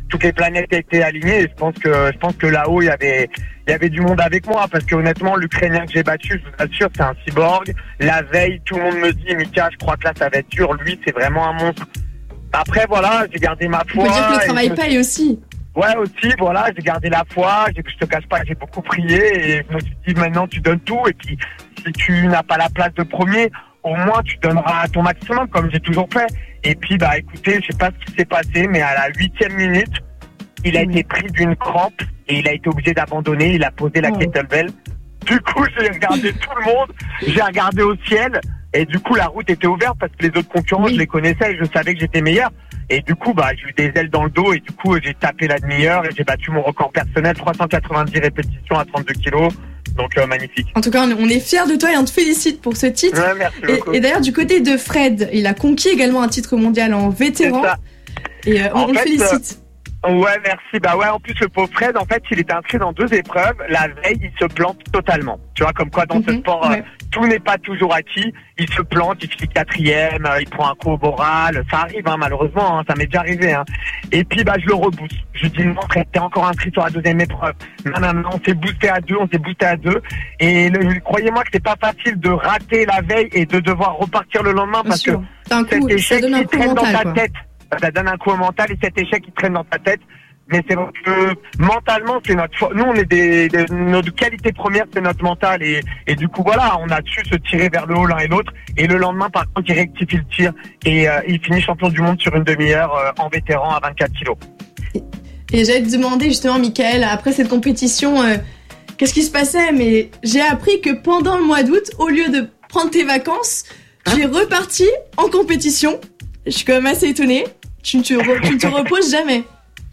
toutes les planètes étaient alignées. Et je pense que je pense que là-haut il y avait il y avait du monde avec moi, parce que honnêtement l'Ukrainien que j'ai battu, je vous assure, c'est un cyborg. La veille, tout le monde me dit Mika, je crois que là ça va être dur. Lui, c'est vraiment un monstre. Après voilà, j'ai gardé ma foi. On peut dire que le travail paye aussi. Ouais, aussi, voilà, j'ai gardé la foi, j'ai, je te cache pas, j'ai beaucoup prié et je me suis dit maintenant tu donnes tout, et puis si tu n'as pas la place de premier, au moins tu donneras ton maximum comme j'ai toujours fait. Et puis bah écoutez, je sais pas ce qui s'est passé, mais à la huitième minute, il a mmh. été pris d'une crampe et il a été obligé d'abandonner, il a posé la mmh. kettlebell. Du coup, j'ai regardé tout le monde, j'ai regardé au ciel, et du coup la route était ouverte parce que les autres concurrents, oui. je les connaissais et je savais que j'étais meilleur. Et du coup, bah, j'ai eu des ailes dans le dos et du coup, j'ai tapé la demi-heure et j'ai battu mon record personnel, trois cent quatre-vingt-dix répétitions à trente-deux kilos. Donc, euh, magnifique. En tout cas, on est fiers de toi et on te félicite pour ce titre. Ouais, merci beaucoup. Et, et d'ailleurs, du côté de Fred, il a conquis également un titre mondial en vétéran. C'est ça. Et euh, on, on fait, le félicite. Euh, ouais, merci. Bah ouais, en plus, le pauvre Fred, en fait, il était inscrit dans deux épreuves. La veille, il se plante totalement. Tu vois, comme quoi, dans mm-hmm, ce sport, ouais. euh, tout n'est pas toujours acquis. Il se plante, il finit quatrième, euh, il prend un coup au moral. Ça arrive, hein, malheureusement, hein, ça m'est déjà arrivé. Hein. Et puis, bah, je le rebooste. Je dis, non, Fred, t'es encore inscrit sur la deuxième épreuve. Non, non, non, on s'est boosté à deux, on s'est boosté à deux. Et le, croyez-moi que c'est pas facile de rater la veille et de devoir repartir le lendemain. Bien parce sûr. que un coup, cet échec, il traîne mental, dans ta quoi. tête. Ça donne un coup au mental et cet échec, il traîne dans ta tête. Mais c'est vrai que mentalement, c'est notre, nous, on est des, des notre qualité première, c'est notre mental, et, et du coup, voilà, on a su se tirer vers le haut l'un et l'autre, et le lendemain, par contre, il rectifie le tir, et euh, il finit champion du monde sur une demi-heure, euh, en vétéran à vingt-quatre kilos. Et, et j'allais te demander, justement, Michael, après cette compétition, euh, qu'est-ce qui se passait? Mais j'ai appris que pendant le mois d'août, au lieu de prendre tes vacances, hein? tu es reparti en compétition. Je suis quand même assez étonnée. Tu ne te, re, tu ne te reposes jamais.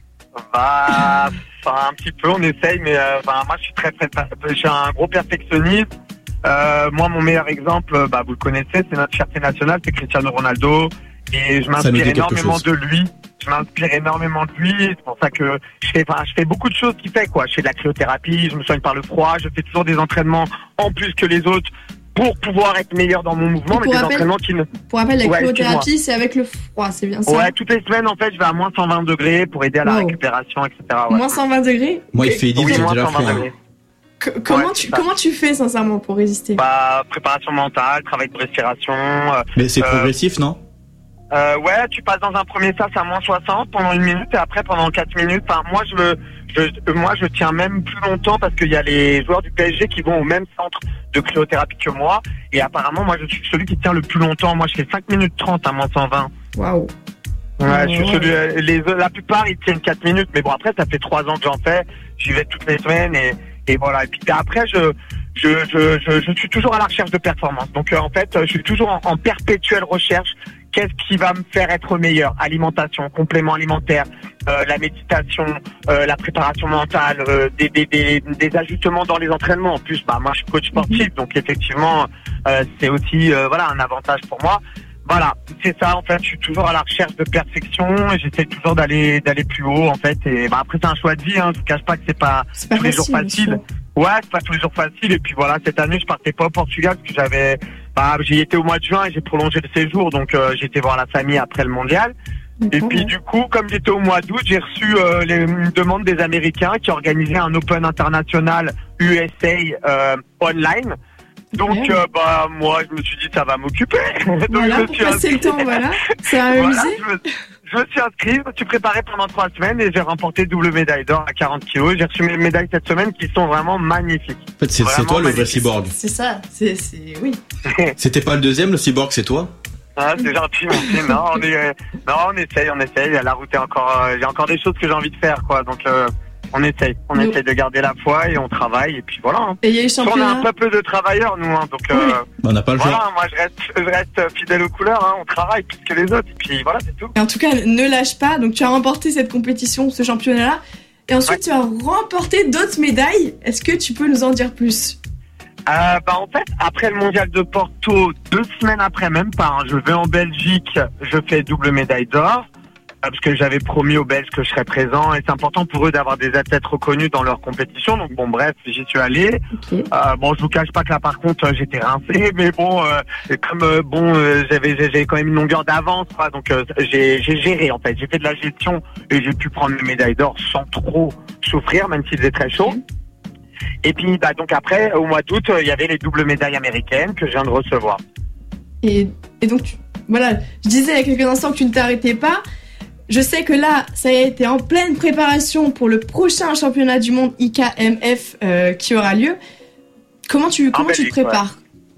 Bah, enfin, un petit peu, on essaye, mais euh, bah, moi je suis très, très, je suis un gros perfectionniste. Euh, moi, mon meilleur exemple, bah, vous le connaissez, c'est notre fierté nationale, c'est Cristiano Ronaldo, et je m'inspire énormément de lui. Je m'inspire énormément de lui. C'est pour ça que je fais, enfin, je fais beaucoup de choses qu'il fait, quoi. Je fais de la cryothérapie, je me soigne par le froid, je fais toujours des entraînements en plus que les autres, pour pouvoir être meilleur dans mon mouvement, mais des rappel, entraînements qui ne... Pour rappel, la ouais, cryothérapie, c'est avec le froid, c'est bien ça? Ouais, toutes les semaines, en fait, je vais à moins cent vingt degrés pour aider à la wow. récupération, et cetera. Ouais. Moins cent vingt degrés? Moi, il fait dix, oui, c'est moins déjà cent vingt degrés. Que, comment, ouais, tu, comment tu fais, sincèrement, pour résister? Bah, préparation mentale, travail de respiration. Euh, mais c'est euh, progressif, non? Euh, ouais, tu passes dans un premier sas à moins soixante pendant une minute et après pendant quatre minutes. Enfin, moi, je me, je, moi, je tiens même plus longtemps parce qu'il y a les joueurs du P S G qui vont au même centre de cryothérapie que moi. Et apparemment, moi, je suis celui qui tient le plus longtemps. Moi, je fais cinq minutes trente à moins cent vingt. Waouh. Ouais, oh, je suis celui, les, la plupart, ils tiennent quatre minutes. Mais bon, après, ça fait trois ans que j'en fais. J'y vais toutes les semaines et, et voilà. Et puis après, je, je, je, je, je suis toujours à la recherche de performance. Donc, euh, en fait, je suis toujours en, en perpétuelle recherche. Qu'est-ce qui va me faire être meilleur? Alimentation, complément alimentaire, euh, la méditation, euh, la préparation mentale, euh, des, des, des, des ajustements dans les entraînements. En plus, bah moi je suis coach sportif, donc effectivement euh, c'est aussi euh, voilà un avantage pour moi. Voilà, c'est ça en fait. Je suis toujours à la recherche de perfection et j'essaie toujours d'aller d'aller plus haut en fait. Et bah après c'est un choix de vie. Hein, je vous cache pas que c'est pas, c'est pas tous facile, les jours facile. Ouais, c'est pas tous les jours facile. Et puis voilà, cette année je partais pas au Portugal parce que j'avais Bah, j'y étais au mois de juin et j'ai prolongé le séjour, donc euh, j'étais voir la famille après le mondial. Et puis du coup, comme j'étais au mois d'août, j'ai reçu euh, les, une demande des Américains qui organisaient un Open international U S A euh, online. Donc euh, bah moi, je me suis dit ça va m'occuper. Donc voilà, je me suis pour passer le temps, voilà. C'est amusé. Voilà, je, me, je me suis inscrit, je me suis préparé pendant trois semaines et j'ai remporté double médaille d'or à quarante kilos. J'ai reçu mes médailles cette semaine qui sont vraiment magnifiques. En fait, c'est, c'est toi le vrai cyborg. C'est ça, c'est, c'est oui. C'était pas le deuxième, le cyborg, c'est toi? Ah, c'est gentil, mon film. Non, on est, non, on essaye, on essaye. La route est encore, il euh, y a encore des choses que j'ai envie de faire, quoi. Donc, euh, on essaye, on nous. essaye de garder la foi et on travaille et puis voilà. Hein. Et il y a eu championnat. On a un peuple de travailleurs, nous, hein, donc. Euh, oui. On n'a pas le voilà, choix. Moi, je reste, je reste fidèle aux couleurs. Hein, on travaille plus que les autres et puis voilà, c'est tout. Et en tout cas, ne lâche pas. Donc, tu as remporté cette compétition, ce championnat-là, et ensuite, ouais. tu as remporté d'autres médailles. Est-ce que tu peux nous en dire plus? Euh, bah en fait, après le mondial de Porto, deux semaines après, même pas, hein, je vais en Belgique, je fais double médaille d'or. parce que j'avais promis aux Belges que je serais présent et c'est important pour eux d'avoir des athlètes reconnus dans leur compétition. Donc bon, bref, j'y suis allé. Okay. Euh, bon, je vous cache pas que là, par contre, j'étais rincé, mais bon, euh, comme euh, bon, euh, j'avais j'avais quand même une longueur d'avance, quoi, donc euh, j'ai j'ai géré en fait. J'ai fait de la gestion et j'ai pu prendre mes médailles d'or sans trop souffrir, même s'il faisait très chaud. Okay. Et puis, bah donc après, au mois d'août, il y avait les doubles médailles américaines que je viens de recevoir. Et, et donc, tu, voilà, je disais il y a quelques instants que tu ne t'arrêtais pas. Je sais que là, ça a été en pleine préparation pour le prochain championnat du monde I K M F euh, qui aura lieu. Comment tu, comment tu te prépares ?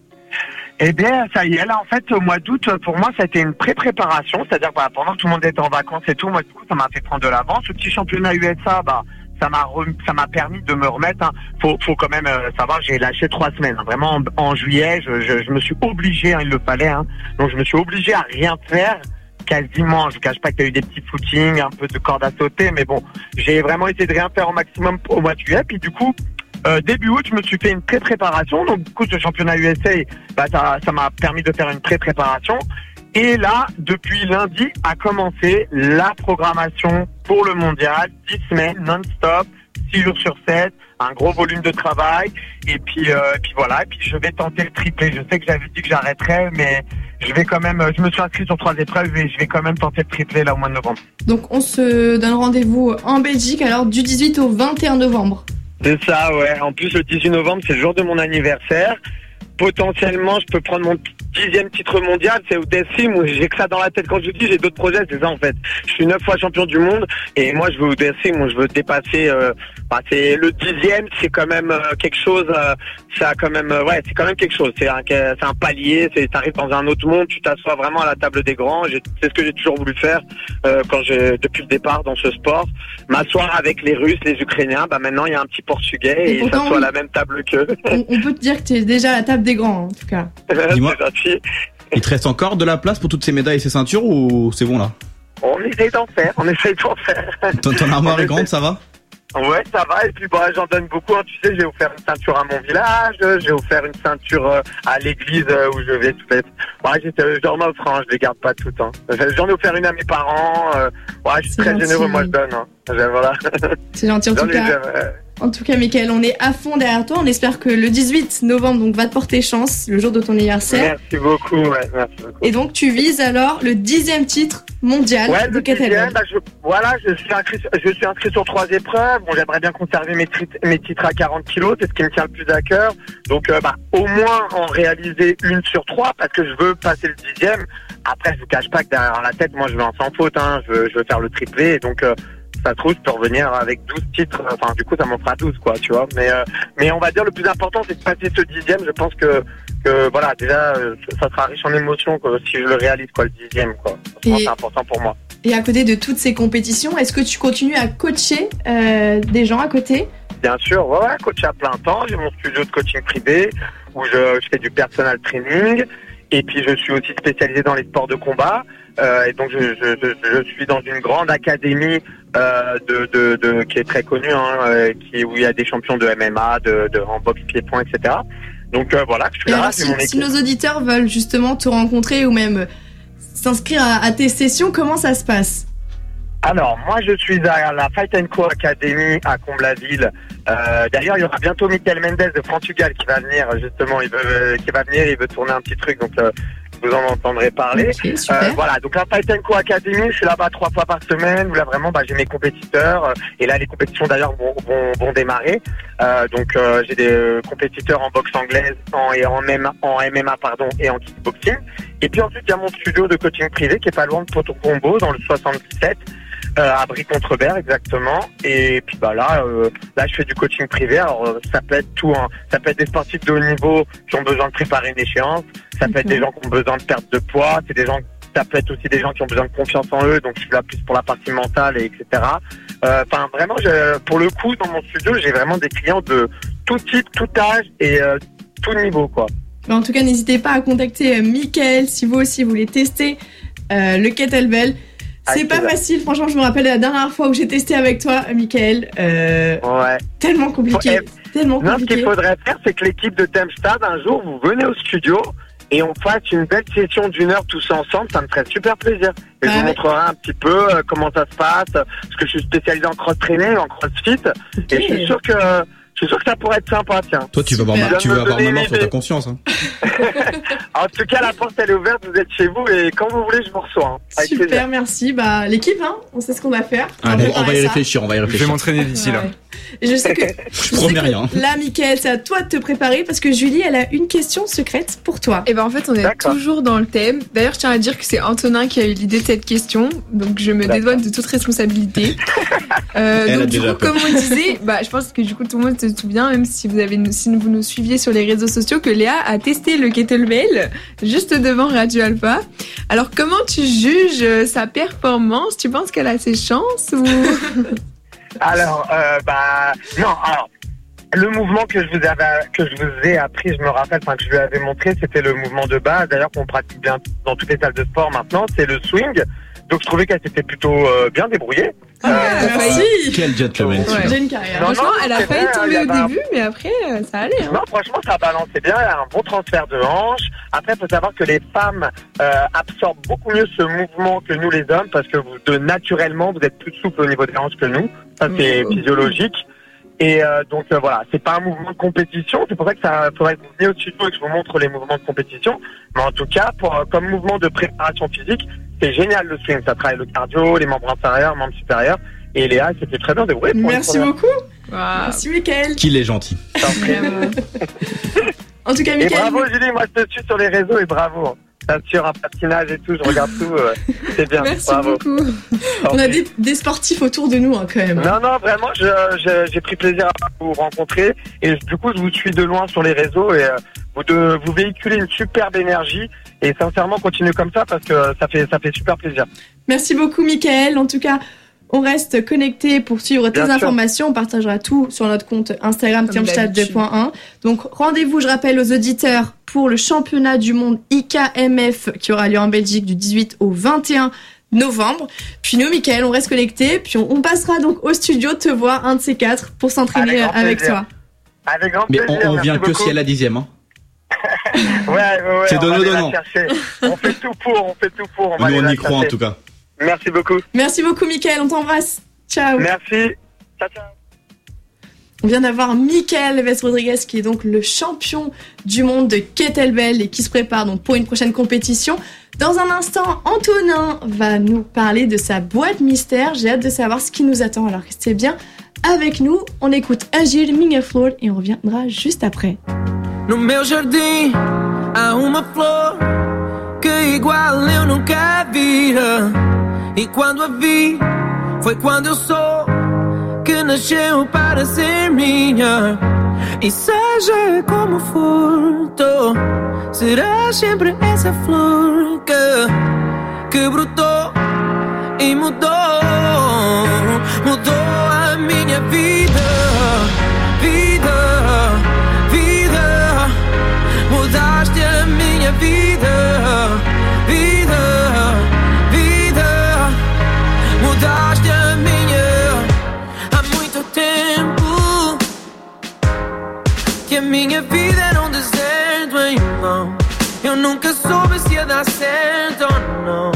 Eh bien, ça y est, là, en fait, au mois d'août, pour moi, ça a été une pré-préparation. C'est-à-dire, bah, pendant que tout le monde était en vacances et tout, moi, du coup, ça m'a fait prendre de l'avance. Ce petit championnat U S A, bah, ça m'a rem... ça m'a permis de me remettre. Hein. Faut, faut quand même euh, savoir, j'ai lâché trois semaines. Hein. Vraiment, en, en juillet, je, je, je me suis obligé, hein, il le fallait. Hein. Donc, je me suis obligé à rien faire. Quasiment, je ne cache pas qu'il y a eu des petits footings, un peu de corde à sauter, mais bon, j'ai vraiment essayé de rien faire au maximum au mois de juillet. Puis du coup, euh, début août, je me suis fait une pré-préparation. Donc du coup, ce championnat U S A, bah, ça, ça m'a permis de faire une pré-préparation. Et là, depuis lundi, a commencé la programmation pour le mondial, dix semaines non-stop, six jours sur sept, un gros volume de travail. Et puis, euh, et puis voilà, et puis je vais tenter le triplé. Je sais que j'avais dit que j'arrêterais, mais je vais quand même, je me suis inscrit sur trois épreuves et je vais quand même tenter le triplé là au mois de novembre. Donc on se donne rendez-vous en Belgique alors du dix-huit au vingt et un novembre. C'est ça, ouais. En plus, le dix-huit novembre, c'est le jour de mon anniversaire. Potentiellement, je peux prendre mon dixième titre mondial, c'est au Dessim, où j'ai que ça dans la tête. Quand je vous dis, j'ai d'autres projets, c'est ça en fait. Je suis neuf fois champion du monde et moi, je veux au Dessim, où je veux dépasser. Euh, bah, c'est le dixième, c'est quand même euh, quelque chose. Euh, ça a quand même, euh, ouais, c'est quand même quelque chose. C'est un, c'est un palier. C'est, t'arrives dans un autre monde, tu t'assois vraiment à la table des grands. J'ai, c'est ce que j'ai toujours voulu faire euh, quand j'ai, depuis le départ dans ce sport, m'asseoir avec les Russes, les Ukrainiens. Bah maintenant, il y a un petit Portugais et, et s'assoit à la même table qu'eux. On, on peut te dire que tu es déjà à la table des grands, en tout cas. Dis-moi, il te reste encore de la place pour toutes ces médailles et ces ceintures ou c'est bon là ? On essaye d'en faire, on essaye d'en faire. Ton, ton armoire est grande, ça va ? Ouais, ça va, et puis bah, j'en donne beaucoup, hein. Tu sais, j'ai offert une ceinture à mon village, j'ai offert une ceinture euh, à l'église euh, où je vais tout fait. Ouais, j'étais, j'en m'offre, hein, je les garde pas toutes. Hein. J'en ai offert une à mes parents, euh, ouais, je suis c'est très gentil. Généreux, moi je donne. Hein. Voilà. C'est gentil en tout cas. Euh... En tout cas, Mickaël, on est à fond derrière toi. On espère que le dix-huit novembre donc, va te porter chance, le jour de ton anniversaire. Merci beaucoup, ouais, merci beaucoup. Et donc, tu vises alors le dixième titre mondial ouais, de kettlebell. Bah, je, voilà, je suis, inscrit, je suis inscrit sur trois épreuves. Bon, j'aimerais bien conserver mes, tri- mes titres à quarante kilos, c'est ce qui me tient le plus à cœur. Donc, euh, bah, au moins en réaliser une sur trois, parce que je veux passer le dixième. Après, je vous cache pas que derrière la tête, moi, je veux un sans faute. Hein. Je, veux, je veux faire le triplé. Et donc, euh, ça se trouve, je peux revenir avec douze titres. Enfin, du coup, ça m'en fera douze, quoi, tu vois. Mais, euh, mais on va dire, le plus important, c'est de passer ce dixième. Je pense que, que voilà, déjà, ça sera riche en émotions, quoi, si je le réalise, quoi, le dixième, quoi. Et... c'est important pour moi. Et à côté de toutes ces compétitions, est-ce que tu continues à coacher euh, des gens à côté ? Bien sûr, ouais, ouais, coacher à plein temps. J'ai mon studio de coaching privé où je, je fais du personal training. Et puis, je suis aussi spécialisé dans les sports de combat. Euh, et donc, je, je, je, je suis dans une grande académie euh, de, de, de, qui est très connue, hein, euh, qui, où il y a des champions de M M A, de, de en boxe pied-point, et cetera. Donc, euh, voilà, je suis et là. Alors, si, si nos auditeurs veulent justement te rencontrer ou même s'inscrire à, à tes sessions, comment ça se passe ? Alors, moi, je suis à la Fight and Co Academy à Comblaville. Euh, d'ailleurs, il y aura bientôt Michael Mendes de Portugal qui va venir, justement. Il veut, qui va venir, il veut tourner un petit truc, donc euh, vous en entendrez parler. Okay, super. Euh, voilà, donc la Fight and Co Academy, je suis là-bas trois fois par semaine, où là, vraiment, bah, j'ai mes compétiteurs. Euh, et là, les compétitions, d'ailleurs, vont, vont, vont démarrer. Euh, donc, euh, j'ai des euh, compétiteurs en boxe anglaise, en, et en, M- en M M A, pardon, et en kickboxing. Et puis ensuite, il y a mon studio de coaching privé qui est pas loin de Poto-Combo, dans le soixante-dix-sept. Euh, à Brie-Contrebert exactement. Et puis bah là, euh, là je fais du coaching privé. Alors euh, ça peut être tout, hein. Ça peut être des sportifs de haut niveau qui ont besoin de préparer une échéance. Ça peut okay. être des gens qui ont besoin de perdre de poids. C'est des gens, ça peut être aussi des gens qui ont besoin de confiance en eux. Donc je suis là plus pour la partie mentale et etc. Enfin euh, vraiment, je, pour le coup, dans mon studio, j'ai vraiment des clients de tout type, tout âge et euh, tout niveau, quoi. En tout cas, n'hésitez pas à contacter Mickaël si vous aussi voulez tester euh, le kettlebell. C'est pas facile, franchement, je me rappelle la dernière fois où j'ai testé avec toi, Mickaël. Euh, ouais. Tellement compliqué. Ouais. Tellement non, compliqué. Ce qu'il faudrait faire, c'est que l'équipe de Tempstad, un jour, vous venez au studio et on fasse une belle session d'une heure tous ensemble, ça me ferait super plaisir. Et Ah je vous ouais. montrerai un petit peu euh, comment ça se passe, parce que je suis spécialisé en cross-training, en crossfit, et je suis sûr que je suis sûr que ça pourrait être sympa, tiens. Toi, tu vas avoir, Super. ma- tu vas avoir Donner ma main une sur ta idée. conscience. Hein. En tout cas, la porte elle est ouverte, vous êtes chez vous, et quand vous voulez, je vous reçois. Hein, avec Super, plaisir. merci. Bah, l'équipe, hein, on sait ce qu'on va faire. Ah, va on, on va y préparer ça. réfléchir, on va y Je vais réfléchir. m'entraîner d'ici là. Ouais. Et je sais que, Je promets rien. là, Mickaël, c'est à toi de te préparer parce que Julie, elle a une question secrète pour toi. Et ben en fait, on est D'accord. toujours dans le thème. D'ailleurs, je tiens à dire que c'est Antonin qui a eu l'idée de cette question, donc je me D'accord. dédouane de toute responsabilité. Euh, Elle a donc du déjà coup, peur. comme on disait, bah je pense que du coup tout le monde se souvient, même si vous avez, si vous nous suiviez sur les réseaux sociaux, que Léa a testé le kettlebell juste devant Radio Alpha. Alors comment tu juges euh, sa performance? Tu penses qu'elle a ses chances ou Alors, euh, bah, non, alors, le mouvement que je vous avais, que je vous ai appris, je me rappelle, enfin, que je lui avais montré, c'était le mouvement de base, d'ailleurs, qu'on pratique bien dans toutes les salles de sport maintenant, c'est le swing. Donc, je trouvais qu'elle s'était plutôt euh, bien débrouillée. Ah, Euh, merci. Quel gentleman. Ouais. J'ai une carrière. Non, franchement, non, elle a c'est failli vrai, il tomber y au avait un- début, mais après euh, ça allait. Hein. Non, franchement, ça a balancé bien. Elle a un bon transfert de hanche. Après, il faut savoir que les femmes euh, absorbent beaucoup mieux ce mouvement que nous, les hommes, parce que vous, de naturellement, vous êtes plus souple au niveau des hanches que nous. Ça, c'est Mmh. physiologique. Et euh, donc euh, voilà, c'est pas un mouvement de compétition. C'est pour ça que ça faudrait que vous veniez au studio et que je vous montre les mouvements de compétition. Mais en tout cas, pour euh, comme mouvement de préparation physique, c'est génial le swing. Ça travaille le cardio, les membres inférieurs, membres supérieurs. Et Léa, c'était très bien débrouillée. pour une Merci première. beaucoup. Waouh. Merci, Mickaël. Qu'il est gentil. Je t'en prie. En tout cas, Et Mickaël. bravo Julie, moi je te suis sur les réseaux et bravo. T'assures un patinage et tout, je regarde tout, euh, c'est bien. Merci bravo. beaucoup. On a des, des sportifs autour de nous, hein, quand même. Non, non, vraiment, je, je- j'ai pris plaisir à vous rencontrer et du coup, je vous suis de loin sur les réseaux et euh, vous, de, vous véhiculez une superbe énergie et sincèrement, continuez comme ça parce que ça fait, ça fait super plaisir. Merci beaucoup, Mickaël. En tout cas, on reste connecté pour suivre tes Bien sûr. informations. On partagera tout sur notre compte Instagram Comme Tirmstad deux d'habitude. point un. Donc, rendez-vous, je rappelle aux auditeurs, pour le championnat du monde I K M F qui aura lieu en Belgique du dix-huit au vingt et un novembre. Puis nous, Mickaël, on reste connecté. Puis on, on passera donc au studio te voir un de ces quatre pour s'entraîner Avec grand avec plaisir. toi. Avec grand Mais plaisir. on, on merci vient que beaucoup. si elle a dixième. Hein. Ouais, ouais, ouais. C'est on va donnant, aller la donnant. chercher. On fait tout pour, on fait tout pour. On va Nous, aller on la y croit en chercher. tout cas. Merci beaucoup. Merci beaucoup, Mickaël. On t'embrasse. Ciao. Merci. Ciao, ciao. On vient d'avoir Mickaël Leves Rodriguez qui est donc le champion du monde de kettlebell et qui se prépare donc pour une prochaine compétition. Dans un instant, Antonin va nous parler de sa boîte mystère. J'ai hâte de savoir ce qui nous attend. Alors restez bien avec nous. On écoute Agile, Minha Flor et on reviendra juste après. No meu jardim há uma flor que igual eu nunca vira. E quando a vi, foi quando eu sou que nasceu para ser minha. E seja como for, tô, será sempre essa flor que, que brotou e mudou, mudou a minha vida, vida, vida. Mudaste a minha vida, vida, vida. Mudaste a minha. Há muito tempo que a minha vida era um deserto em mão. Eu nunca soube se ia dar certo ou não.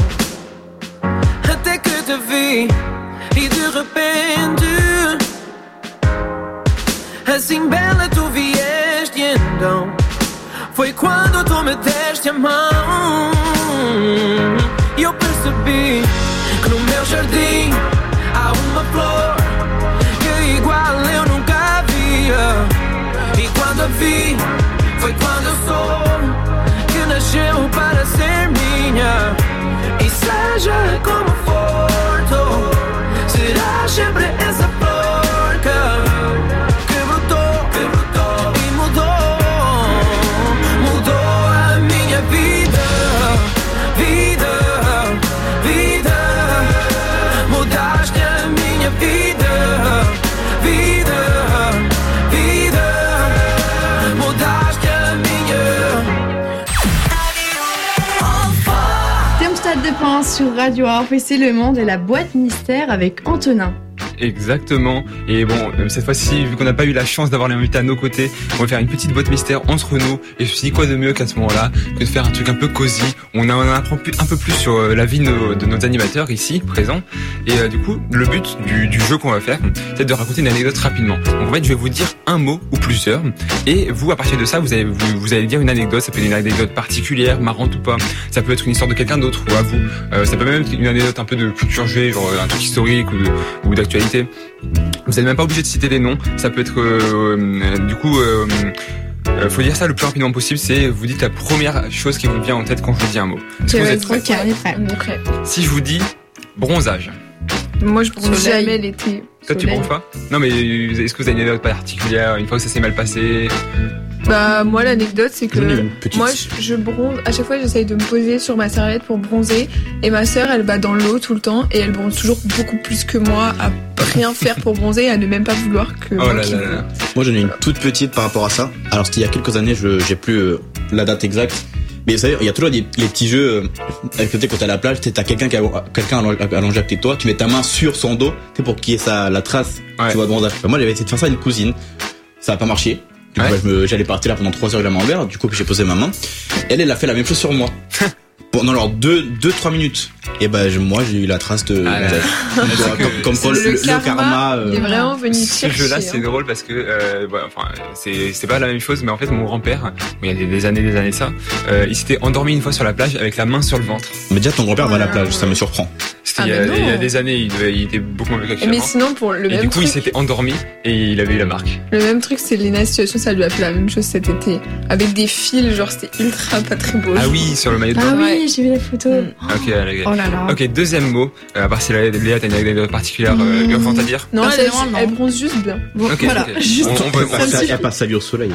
Até que te vi e de repente, assim bela tu vieste então. Foi quando tu me deste a mão e eu percebi que no meu jardim há uma flor que igual eu nunca via. E quando a vi, foi quando eu sou que nasceu para ser minha. E seja como for, tô, será sempre essa flor que, que brotou, que brotou e mudou, mudou a minha vida, vida, vida. Mudaste a minha vida, vida, vida. Mudaste a minha. Tirmstad deux point un sur Radio Orf et c'est le monde de la boîte mystère avec Antonin. Exactement. Et bon, euh, cette fois-ci, vu qu'on n'a pas eu la chance d'avoir l'invité à nos côtés, on va faire une petite boîte mystère entre nous. Et je me suis dit, quoi de mieux qu'à ce moment-là que de faire un truc un peu cosy. On, a, on en apprend plus, un peu plus sur euh, la vie de nos, de nos animateurs ici, présents. Et euh, du coup, le but du, du jeu qu'on va faire, c'est de raconter une anecdote rapidement. Donc en fait, je vais vous dire un mot ou plusieurs. Et vous, à partir de ça, vous allez, vous, vous allez dire une anecdote. Ça peut être une anecdote particulière, marrante ou pas. Ça peut être une histoire de quelqu'un d'autre ou à vous. Euh, ça peut même être une anecdote un peu de culture G, genre un truc historique ou, ou d'actualité. Vous n'êtes même pas obligé de citer des noms. Ça peut être euh, euh, du coup euh, euh, faut dire ça le plus rapidement possible. C'est vous dites la première chose qui vous vient en tête quand je vous dis un mot. Est-ce que vous êtes prêts ? Ok, on est prêt. On est prêt. Si je vous dis bronzage. Moi je bronze jamais l'été. Toi tu bronzes pas ? Non mais est-ce que vous avez une anecdote particulière une fois que ça s'est mal passé ? Bah moi l'anecdote c'est que moi je, je bronze à chaque fois j'essaye de me poser sur ma serviette pour bronzer et ma sœur elle bat dans l'eau tout le temps et elle bronze toujours beaucoup plus que moi à rien faire pour bronzer et à ne même pas vouloir que oh moi là qui là là. Moi j'en ai une toute petite par rapport à ça. Alors c'était il y a quelques années, je j'ai plus euh, la date exacte. Mais vous savez, il y a toujours des les petits jeux euh, avec tu sais quand t'es à la plage, t'as quelqu'un qui a quelqu'un allongé à côté de toi, tu mets ta main sur son dos, tu sais pour qu'il y ait ça la trace, ouais. Tu vois de bronzage. Bah, moi j'avais essayé de faire ça à une cousine. Ça a pas marché. Du coup, ouais. bah, je me, j'allais partir là pendant trois heures avec la main en l'air. Du coup, j'ai posé ma main. Elle, elle a fait la même chose sur moi. Pendant alors deux, deux, trois minutes. Et ben, bah, moi, j'ai eu la trace de, ah, comme, comme quoi le, le, le karma, euh... il est vraiment venu ce jeu-là, c'est drôle parce que, euh, bah, enfin, c'est, c'est pas la même chose, mais en fait, mon grand-père, il y a des, des années, des années ça, euh, il s'était endormi une fois sur la plage avec la main sur le ventre. Mais déjà, ton grand-père va à la plage, ça me surprend. C'était ah, il, y a, il y a des années, il, devait, il était beaucoup moins vieux qu'actuellement. Mais sinon, pour le et même du coup, truc, il s'était endormi et il avait eu la marque. Le même truc, c'est Lena Situation, ça lui a fait la même chose cet été. Avec des fils, genre, c'était ultra pas très beau. Ah oui, sur le maillot de bain. Ah oui, j'ai vu la photo. Mm. Ok, allez. Oh là là. Ok, deuxième mot. Euh, à part si Léa, t'as une anecdote particulière euh, urgente à dire. Non, elle, elle, elle bronze juste bien. Bon, okay, voilà. Okay. Juste on, on peut passer, elle passe sa vie au soleil.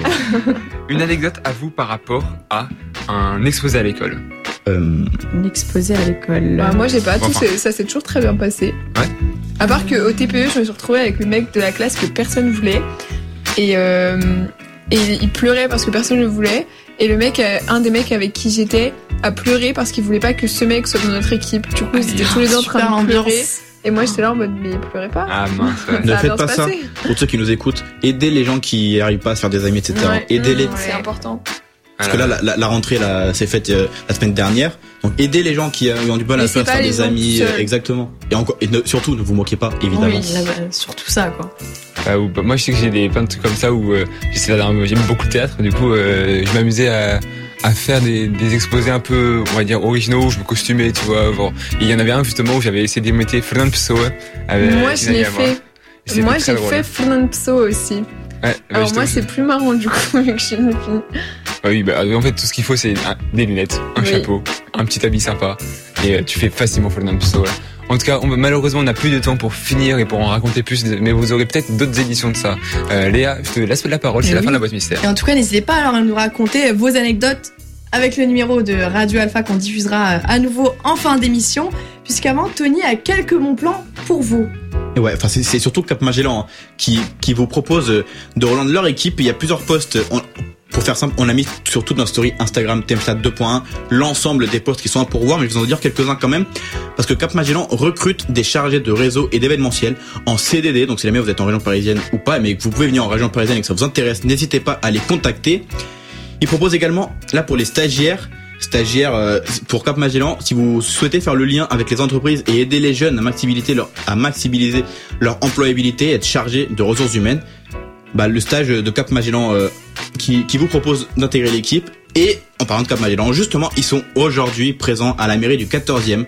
Une anecdote à vous par rapport à un exposé à l'école. Euh... Un exposé à l'école. Bah, moi, j'ai pas. Tout, enfin. Ça s'est toujours très bien passé. Ouais. À part qu'au T P E, je me suis retrouvée avec le mec de la classe que personne voulait. Et, euh, et il pleurait parce que personne ne le voulait. Et le mec, un des mecs avec qui j'étais, a pleuré parce qu'il voulait pas que ce mec soit dans notre équipe. Du coup, ils étaient tous les deux en train de pleurer. Et moi, j'étais là en mode, mais pleurez pas. Ah mince, ouais. Ne faites pas ça. Pour ceux qui nous écoutent, aidez les gens qui n'arrivent pas à se faire des amis, et cetera. Ouais. Aidez-les. Mmh, c'est important. Parce que là, la, la, la rentrée, là, s'est faite euh, la semaine dernière. Donc, aidez les gens qui euh, ont du mal à se faire des amis. Euh, exactement. Et encore, et ne, surtout, ne vous moquez pas, évidemment. Oui, là, bah, surtout ça, quoi. Ah, ou, bah, moi, je sais que j'ai des plein de trucs comme ça où euh, j'essaie d'aller, j'aime beaucoup le théâtre. Du coup, euh, je m'amusais à, à faire des, des exposés un peu, on va dire, originaux, où je me costumais, tu vois. Bon. Et il y en avait un, justement, où j'avais essayé d'imiter Fernand Pessoa. Moi, je l'ai fait. Moi, j'ai drôle. fait Fernand Pessoa aussi. Ouais, bah, alors moi c'est plus marrant du coup vu que je suis une fille. Ah oui, bah en fait tout ce qu'il faut c'est un, des lunettes, un oui. chapeau, un petit habit sympa et euh, tu fais facilement Fernand Pessoa. En tout cas, on, malheureusement on n'a plus de temps pour finir et pour en raconter plus, mais vous aurez peut-être d'autres éditions de ça. Euh, Léa, je te laisse la parole, c'est et la oui. fin de la boîte mystère. Et en tout cas n'hésitez pas alors à nous raconter vos anecdotes avec le numéro de Radio Alpha qu'on diffusera à nouveau en fin d'émission, puisqu'avant Tony a quelques bons plans pour vous. Et ouais, enfin c'est, c'est surtout Cap Magellan hein, qui qui vous propose de relancer leur équipe. Il y a plusieurs posts. On, pour faire simple, on a mis sur toute notre story Instagram Temstat deux point un l'ensemble des posts qui sont à pourvoir, mais je vais vous en dire quelques-uns quand même, parce que Cap Magellan recrute des chargés de réseau et d'événementiel en C D D. Donc si jamais vous êtes en région parisienne ou pas, mais que vous pouvez venir en région parisienne et que ça vous intéresse, n'hésitez pas à les contacter. Il propose également là pour les stagiaires. Stagiaires euh, pour Cap Magellan, si vous souhaitez faire le lien avec les entreprises et aider les jeunes à maximiser leur, à maximiser leur employabilité, être chargé de ressources humaines, bah le stage de Cap Magellan euh, qui, qui vous propose d'intégrer l'équipe. Et en parlant de Cap Magellan, justement, ils sont aujourd'hui présents à la mairie du quatorzième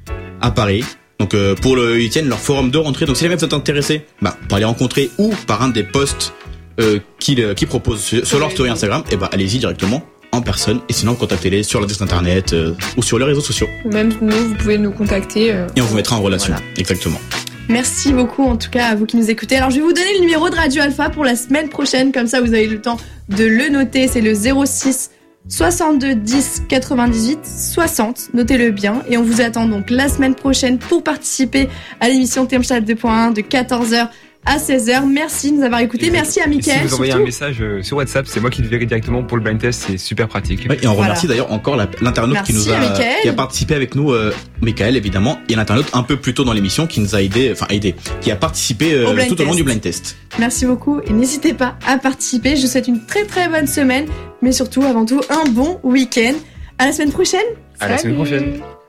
à Paris. Donc euh, pour le ils tiennent leur forum de rentrée. Donc si jamais vous êtes intéressé, bah par les rencontrer ou par un des posts euh, qu'ils qui proposent sur, sur leur story Instagram, et bah allez-y directement. En personne, et sinon contactez-les sur l'adresse internet euh, ou sur les réseaux sociaux. Même nous, vous pouvez nous contacter. Euh, et on vous mettra en relation. Voilà. Exactement. Merci beaucoup en tout cas à vous qui nous écoutez. Alors je vais vous donner le numéro de Radio Alpha pour la semaine prochaine, comme ça vous avez le temps de le noter. C'est le zéro six soixante-deux dix quatre-vingt-dix-huit soixante. Notez-le bien. Et on vous attend donc la semaine prochaine pour participer à l'émission Temstat deux point un de quatorze heures à seize heures. Merci de nous avoir écoutés. Merci à Mickaël. Si vous envoyez surtout. un message euh, sur WhatsApp, c'est moi qui le verrai directement pour le blind test, c'est super pratique. Ouais, et on Voilà. remercie d'ailleurs encore la- l'internaute Merci qui nous a, à Mickaël. qui a participé avec nous, euh, Mickaël évidemment, et l'internaute un peu plus tôt dans l'émission qui nous a aidé, enfin aidé, qui a participé euh, Au blind tout au long test. du blind test. Merci beaucoup et n'hésitez pas à participer. Je vous souhaite une très très bonne semaine, mais surtout, avant tout, un bon week-end. À la semaine prochaine. À la semaine Salut. prochaine.